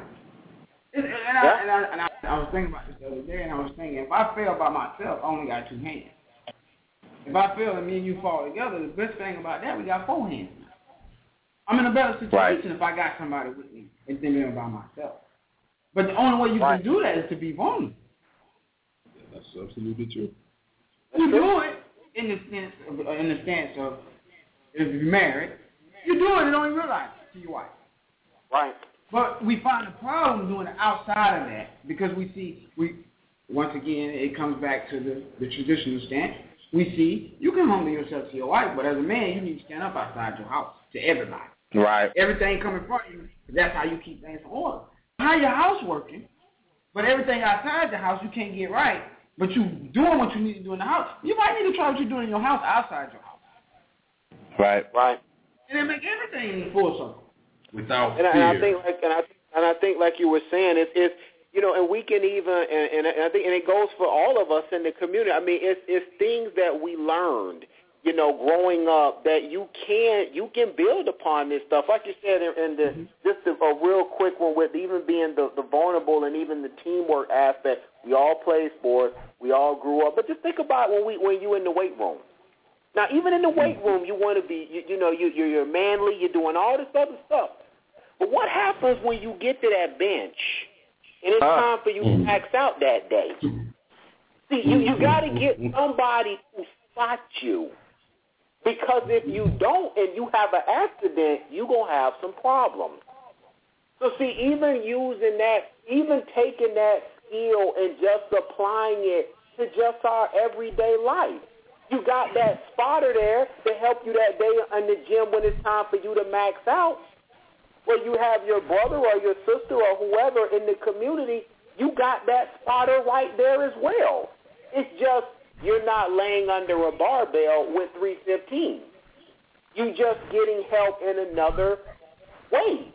I was thinking about this the other day, and I was thinking, if I fail by myself, I only got two hands. If I fail and me and you fall together, the best thing about that, we got four hands. I'm in a better situation if I got somebody with me and thinking by myself. But the only way you can do that is to be vulnerable. Yeah, that's absolutely true. You do it in the stance of if you're married, you do it and don't even realize it to your wife. Right. But we find a problem doing it outside of that because once again, it comes back to the traditional stance. We see you can humble yourself to your wife, but as a man, you need to stand up outside your house to everybody. Right. Everything coming from you, that's how you keep things in order. How your house working, but everything outside the house you can't get right, but you doing what you need to do in the house. You might need to try what you're doing in your house outside your house. Right. Right. And it make everything full circle. Without fear. And I think like you were saying, it's and we can even and I think it goes for all of us in the community. I mean, it's things that we learned growing up, that you can build upon this stuff. Like you said, just a real quick one with even being the vulnerable and even the teamwork aspect. We all play sports. We all grew up. But just think about when you're in the weight room. Now, even in the weight room, you want to be, you're manly. You're doing all this other stuff. But what happens when you get to that bench and it's time for you to max out that day? See, you got to get somebody to spot you. Because if you don't and you have an accident, you're going to have some problems. So see, even taking that skill and just applying it to just our everyday life. You got that spotter there to help you that day in the gym when it's time for you to max out. Where you have your brother or your sister or whoever in the community, you got that spotter right there as well. It's just you're not laying under a barbell with 315. You're just getting help in another way.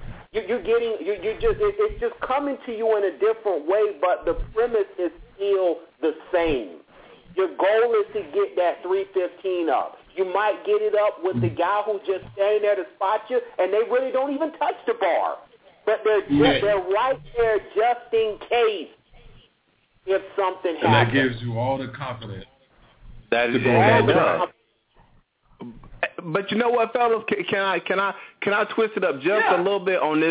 It's just coming to you in a different way, but the premise is still the same. Your goal is to get that 315 up. You might get it up with the guy who's just standing there to spot you, and they really don't even touch the bar. But they're right there just in case. If something happens. And that gives you all the confidence. That does. But you know what, fellas? Can I twist it up just a little bit on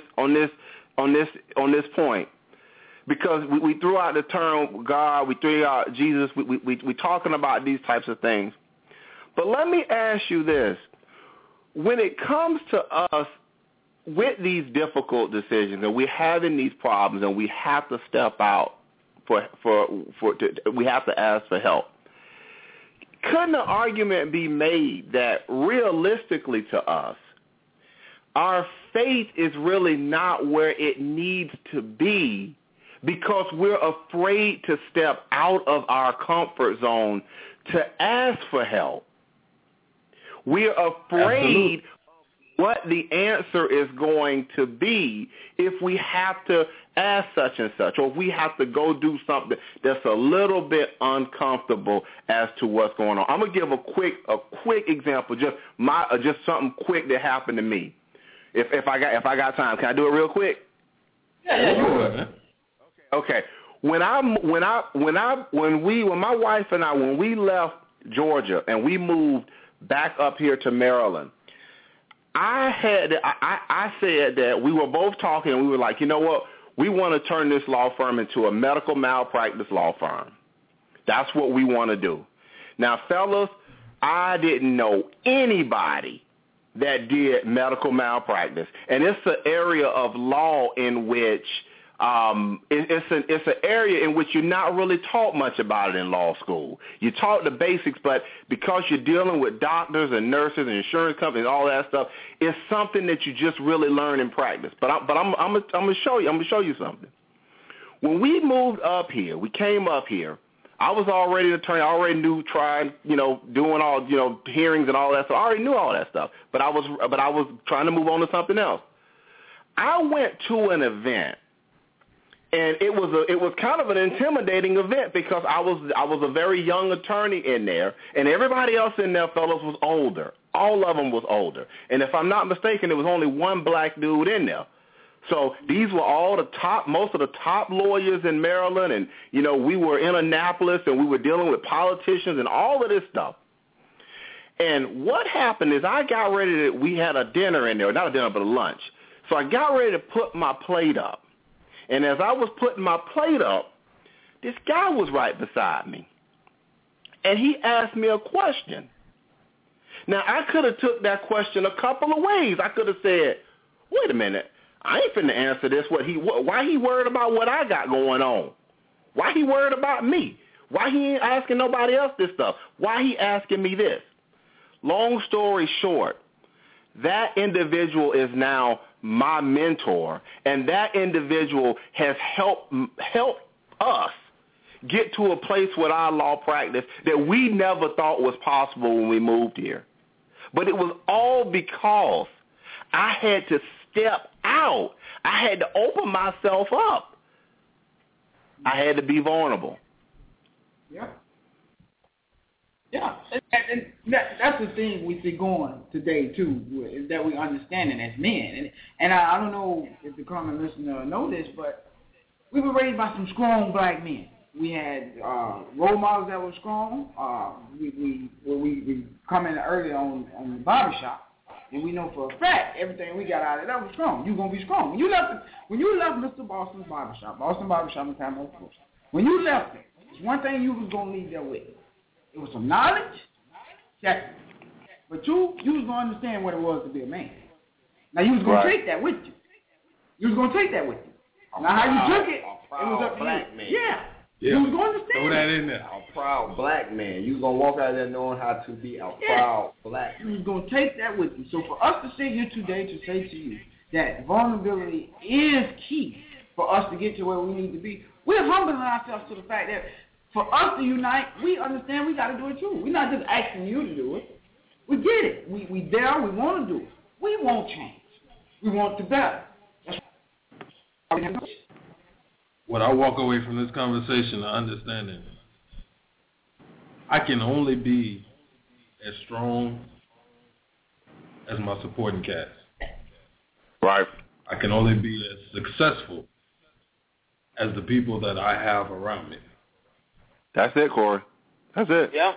this point? Because we threw out the term God, we threw out Jesus. We talking about these types of things. But let me ask you this: when it comes to us with these difficult decisions, and we're having these problems, and we have to step out. We have to ask for help. Couldn't an argument be made that realistically to us, our faith is really not where it needs to be because we're afraid to step out of our comfort zone to ask for help? We're afraid what the answer is going to be if we have to ask such and such, or if we have to go do something that's a little bit uncomfortable as to what's going on. I'm gonna give a quick example, just something quick that happened to me. If I got time, can I do it real quick? Yeah, you would, man. Okay. When my wife and I, when we left Georgia and we moved back up here to Maryland, I said that we were both talking and we were like, you know what? We want to turn this law firm into a medical malpractice law firm. That's what we want to do. Now, fellas, I didn't know anybody that did medical malpractice. And it's an area of law in which it's an area in which you're not really taught much about it in law school. You taught the basics, but because you're dealing with doctors and nurses and insurance companies, all that stuff, it's something that you just really learn in practice. But I'm gonna show you. I'm gonna show you something. When we moved up here, we came up here. I was already an attorney. I already knew doing all hearings and all that. So I already knew all that stuff. But I was trying to move on to something else. I went to an event. And it was kind of an intimidating event because I was a very young attorney in there, and everybody else in there, fellas, was older. All of them was older. And if I'm not mistaken, there was only one black dude in there. So these were all most of the top lawyers in Maryland, and we were in Annapolis, and we were dealing with politicians and all of this stuff. And what happened is we had a dinner in there, not a dinner, but a lunch. So I got ready to put my plate up. And as I was putting my plate up, this guy was right beside me. And he asked me a question. Now, I could have took that question a couple of ways. I could have said, wait a minute, I ain't finna answer this. Why he worried about what I got going on? Why he worried about me? Why he ain't asking nobody else this stuff? Why he asking me this? Long story short, that individual is now my mentor, and that individual has helped us get to a place with our law practice that we never thought was possible when we moved here. But it was all because I had to step out. I had to open myself up. I had to be vulnerable. Yeah. Yeah, and that's the thing we see going today too, is that we understand it as men. And I don't know if the common listener know this, but we were raised by some strong black men. We had role models that were strong. We come in early on the barbershop, and we know for a fact everything we got out of that was strong. You're gonna be strong. When you left Mr. Boston's barbershop in Tampa, when you left it, there's one thing you was gonna leave there with. It was some knowledge, but you was gonna understand what it was to be a man. Now you was gonna take that with you. Now how you took it was up to black you. Man. Yeah. You was going to understand. Throw that in there. A proud black man. You was gonna walk out there knowing how to be a proud black man. You was gonna take that with you. So for us to sit here today to say to you that vulnerability is key for us to get to where we need to be, we're humbling ourselves to the fact that for us to unite, we understand we got to do it too. We're not just asking you to do it. We get it. We there. We want to do it. We won't change. We want to better. What I walk away from this conversation, understanding, I can only be as strong as my supporting cast. Right. I can only be as successful as the people that I have around me. That's it, Corey. That's it. Yeah.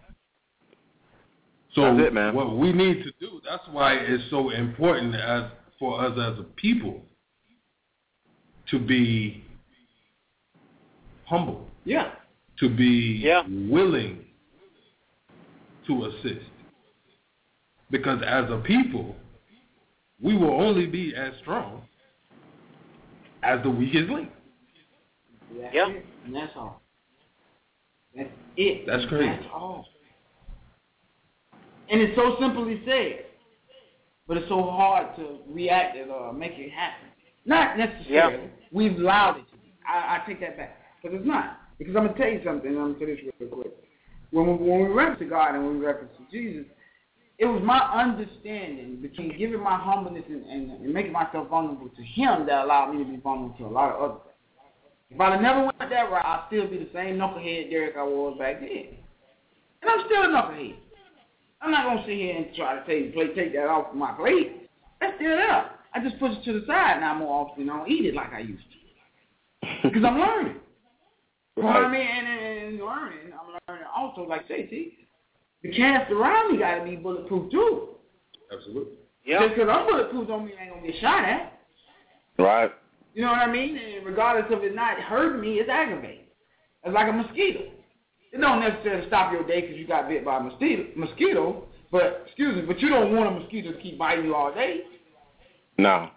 So that's it, man. What we need to do, that's why it's so important for us as a people to be humble. Yeah. To be willing to assist. Because as a people, we will only be as strong as the weakest link. Yeah. And that's all. That's it. That's crazy. That's all. And it's so simply said, but it's so hard to react and make it happen. Not necessarily. Yeah. We've allowed it to be. I take that back. Because it's not. Because I'm going to tell you something, and I'm going to say this real quick. When we reference to God and when we reference to Jesus, it was my understanding between giving my humbleness and making myself vulnerable to Him that allowed me to be vulnerable to a lot of other things. If I'd have never went that route, I'd still be the same knucklehead Derek I was back then. And I'm still a knucklehead. I'm not going to sit here and try to take that off my plate. That's still there. I just push it to the side now more often. I don't eat it like I used to. Because I'm learning. You know what I mean? And learning, I'm learning also, like say, the cast around me got to be bulletproof too. Absolutely. Yeah. Just because I'm bulletproof don't mean I ain't going to get shot at. Right. You know what I mean? And regardless of it not hurting me, it's aggravating. It's like a mosquito. It don't necessarily stop your day because you got bit by a mosquito, but you don't want a mosquito to keep biting you all day. No.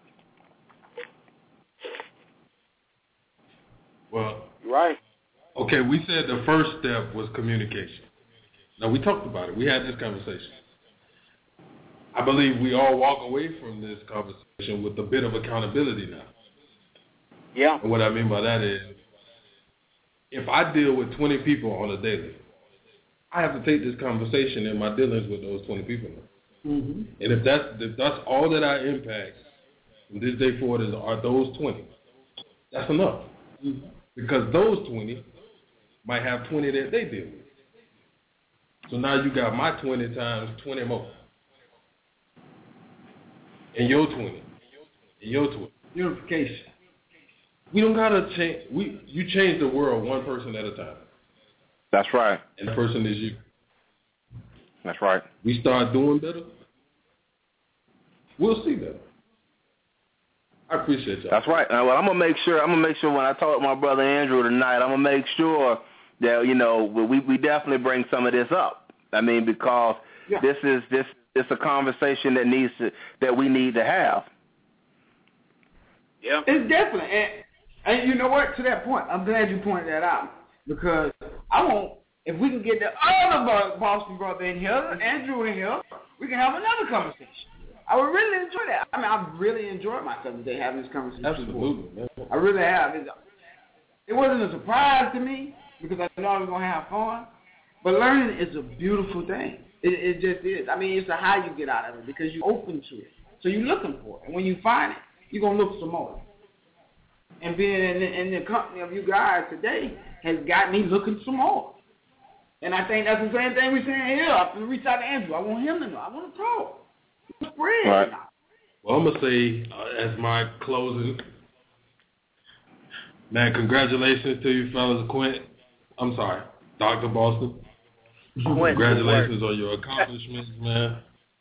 Well, right. Okay, we said the first step was communication. Now, we talked about it. We had this conversation. I believe we all walk away from this conversation with a bit of accountability now. Yeah. And what I mean by that is, if I deal with 20 people on a daily, I have to take this conversation in my dealings with those 20 people now. Mm-hmm. And if that's all that I impact from this day forward are those 20, that's enough. Mm-hmm. Because those 20 might have 20 that they deal with. So now you got my 20 times 20 more. And your 20. And your 20. Unification. We don't gotta change. You change the world one person at a time. That's right. And the person is you. That's right. We start doing better, we'll see better. I appreciate y'all. That's right. Well, I'm gonna make sure when I talk to my brother Andrew tonight, I'm gonna make sure that we definitely bring some of this up. I mean, because this is a conversation that we need to have. Yeah, it's definitely. And you know what? To that point, I'm glad you pointed that out because I want, if we can get the other Boston brother in here, Andrew in here, we can have another conversation. I would really enjoy that. I mean, I've really enjoyed myself today having this conversation. Absolutely. I really have. It wasn't a surprise to me because I know I was going to have fun, but learning is a beautiful thing. It just is. I mean, it's how you get out of it because you're open to it. So you're looking for it. And when you find it, you're going to look some more. And being in the company of you guys today has got me looking some more. And I think that's the same thing we're saying here. I can reach out to Andrew. I want him to know. I want to talk. Spread. Right. Well, I'm going to say, as my closing, man, congratulations to you fellas, Dr. Boston. Congratulations on your accomplishments, man.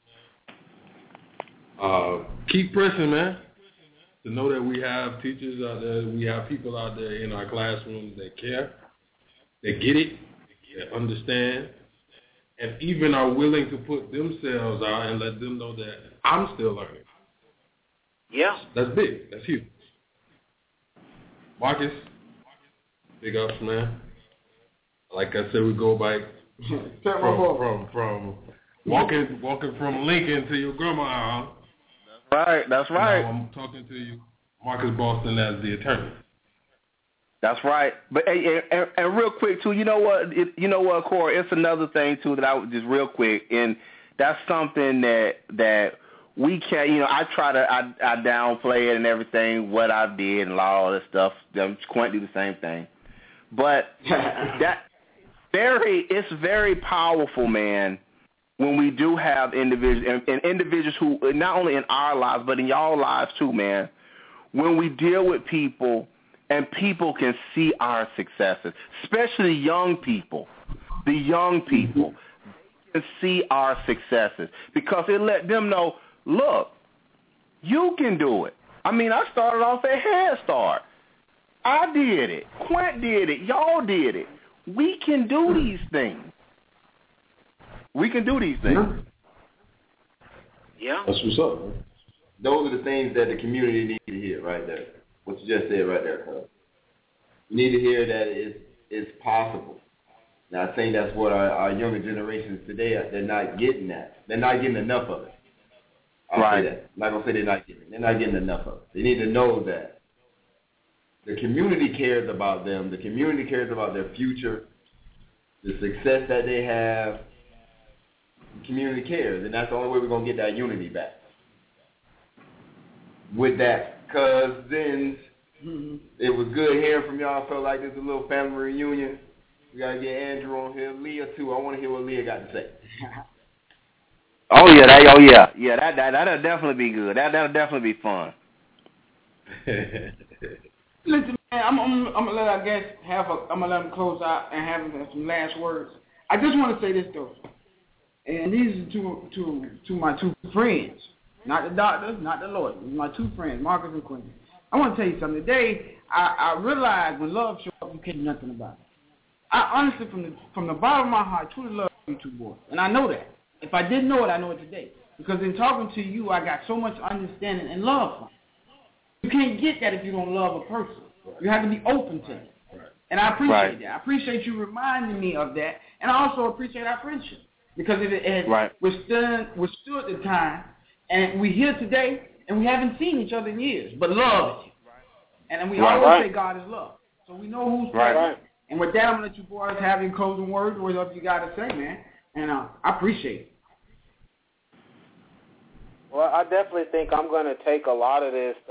Keep pressing, man. To know that we have teachers out there, we have people out there in our classrooms that care, that get it, that understand, and even are willing to put themselves out and let them know that I'm still learning. Yeah. That's big. That's huge. Marcus, big ups, man. Like I said, we go back from walking from Lincoln to your grandma's house. That's right. Now I'm talking to you, Marcus Boston, as the attorney. That's right. But and real quick too, you know what, Corey? It's another thing too that I would just real quick, and that's something that we can't. I try to I downplay it and everything, what I did and all this stuff. Quint do the same thing, but it's very powerful, man. When we do have individuals and individuals who not only in our lives but in y'all lives too, man. When we deal with people. And people can see our successes, especially young people. The young people can see our successes because it let them know, look, you can do it. I mean, I started off at Head Start. I did it. Quint did it. Y'all did it. We can do these things. Yeah. That's what's up, man. Those are the things that the community needs to hear right there. What you just said right there, Cub. You need to hear that it's possible. Now, I think that's what our younger generations today, they're not getting that. They're not getting enough of it. I'll say that. I'm not going to say they're not getting it. They're not getting enough of it. They need to know that the community cares about them. The community cares about their future, the success that they have. The community cares, and that's the only way we're going to get that unity back. With that, cousins, it was good hearing from y'all. I felt like this is a little family reunion. We got to get Andrew on here. Leah, too. I want to hear what Leah got to say. That'll definitely be good. That'll definitely be fun. Listen, man, I'm gonna let our guests I'm gonna let them close out and have some last words. I just want to say this though, and these are my two friends, not the doctors, not the lawyers. These are my two friends, Marcus and Quentin. I want to tell you something. Today, I realized when love shows up, you can't do nothing about it. I honestly, from the bottom of my heart, truly love you two boys, and I know that. If I didn't know it, I know it today. Because in talking to you, I got so much understanding and love from you. You can't get that if you don't love a person. You have to be open to it. And I appreciate that. I appreciate you reminding me of that, and I also appreciate our friendship. Because it has withstood the time, and we're here today, and we haven't seen each other in years, but love it. And we always say God is love. So we know who's right. And with that, I'm going to let you boys have your closing words or whatever you got to say, man. And I appreciate it. Well, I definitely think I'm going to take a lot of this.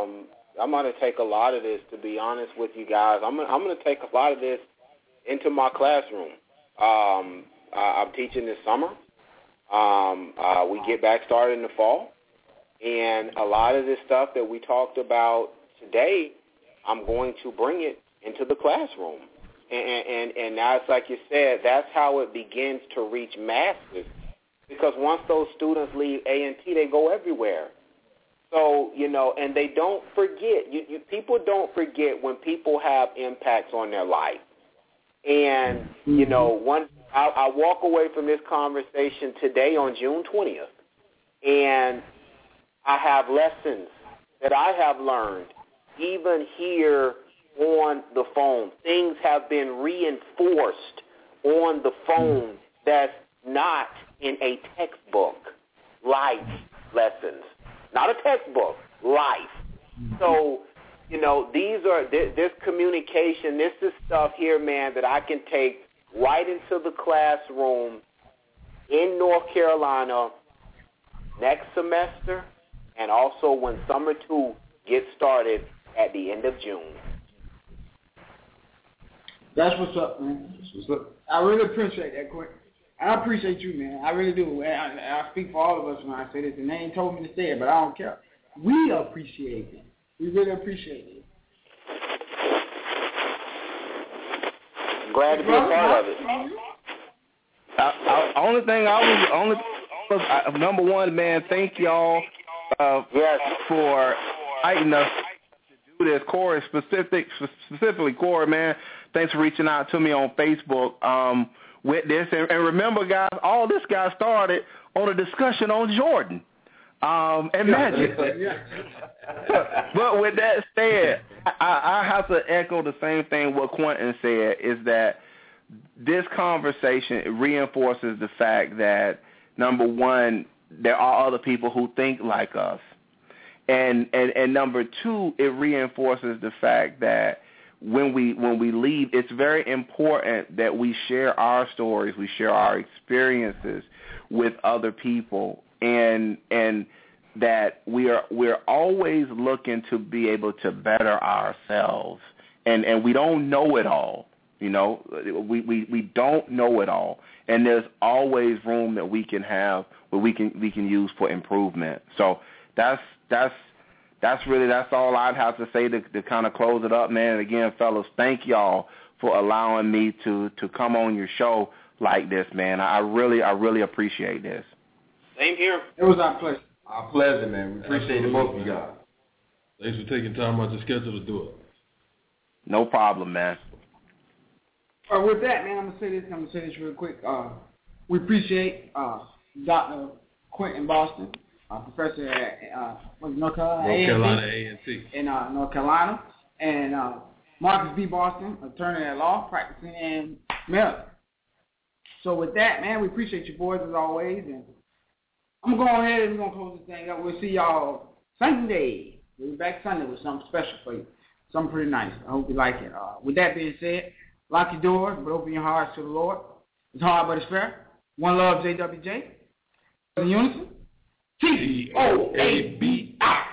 To be honest with you guys. I'm going to take a lot of this into my classroom. I'm teaching this summer. We get back started in the fall. And a lot of this stuff that we talked about today, I'm going to bring it into the classroom. And that's like you said, that's how it begins to reach masses. Because once those students leave A&T, they go everywhere. So, and they don't forget. People don't forget when people have impacts on their life. And, I walk away from this conversation today on June 20th, and I have lessons that I have learned, even here on the phone. Things have been reinforced on the phone that's not in a textbook. Life lessons. Not a textbook, life. So, this communication, this is stuff here, man, that I can take right into the classroom in North Carolina next semester, and also when summer 2 gets started at the end of June. That's what's up, man. That's what's up. I really appreciate that, Quentin. I appreciate you, man. I really do. And I speak for all of us when I say this, and they ain't told me to say it, but I don't care. We appreciate it. We really appreciate it. Glad to be a part of it. Number one, man, thank y'all for inviting us to do this. Corey, specifically Corey, man, thanks for reaching out to me on Facebook with this. And remember, guys, all this got started on a discussion on Jordan and Magic. But with that said, I have to echo the same thing what Quentin said, is that this conversation reinforces the fact that, number one, there are other people who think like us. And number two, it reinforces the fact that when we leave, it's very important that we share our stories, we share our experiences with other people, and that we're always looking to be able to better ourselves, and we don't know it all. You know, we don't know it all, and there's always room that we can have where we can use for improvement. So that's all I'd have to say to kind of close it up, man. And again, fellas, thank y'all for allowing me to come on your show like this, man. I really appreciate this. Same here. It was our pleasure. Our pleasure, man. We appreciate it, both of you guys. Thanks for taking time out your schedule to do it. No problem, man. With that, man, I'm gonna say this real quick. We appreciate Dr. Quentin Boston, professor at North Carolina A&T in North Carolina, and Marcus B. Boston, attorney at law, practicing in Maryland. So with that, man, we appreciate you boys as always, and I'm gonna go ahead and we're gonna close this thing up. We'll see y'all Sunday. We'll be back Sunday with something special for you, something pretty nice. I hope you like it. With that being said, lock your doors, but open your hearts to the Lord. It's hard, but it's fair. One love, JWJ. In unison. TOAB out.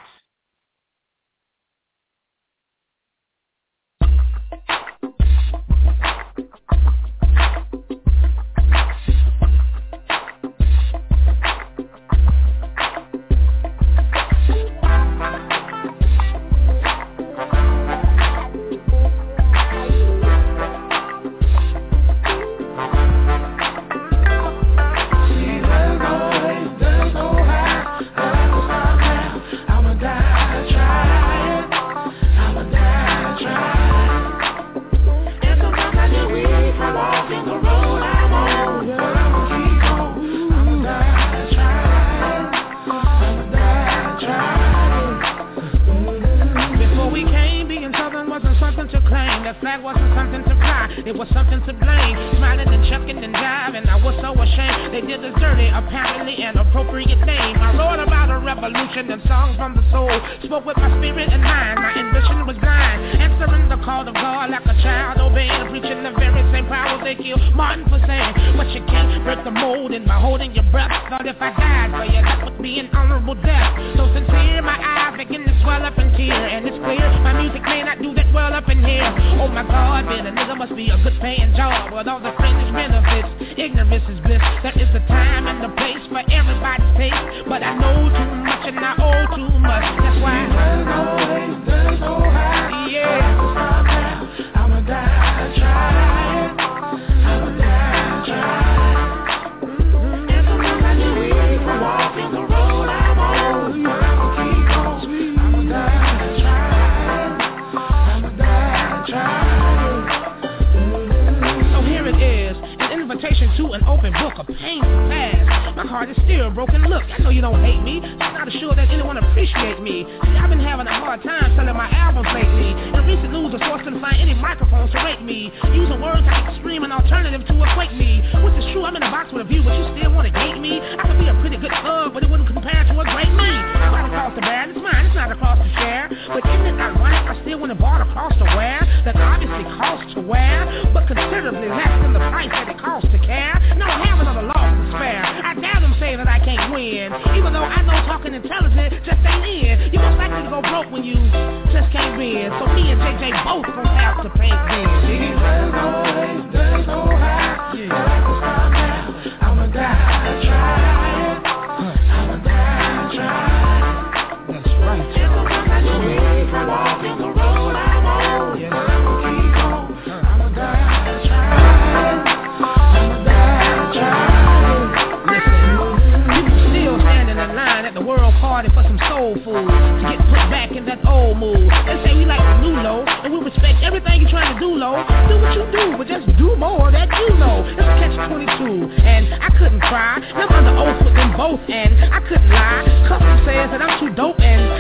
Even though I know talking intelligent just ain't in. You most likely to go go broke when you just can't win. So me and JJ both gon' have to pay then. There's no how. Yeah. I'ma die trying. I'ma die trying. That's right. Just so I can for walking the road I'm on. Yes. I'ma keep on. I'ma die trying. I'ma die trying. Listen, people still standing in line at the World Party for some soul food to get put back in that old mood. They say we like the new low, and we respect everything you're trying to do, low. Do what you do, but just do more that you know. It's a catch-22, and I couldn't cry. I'm under oath with them both, and I couldn't lie. Custom says that I'm too dope, and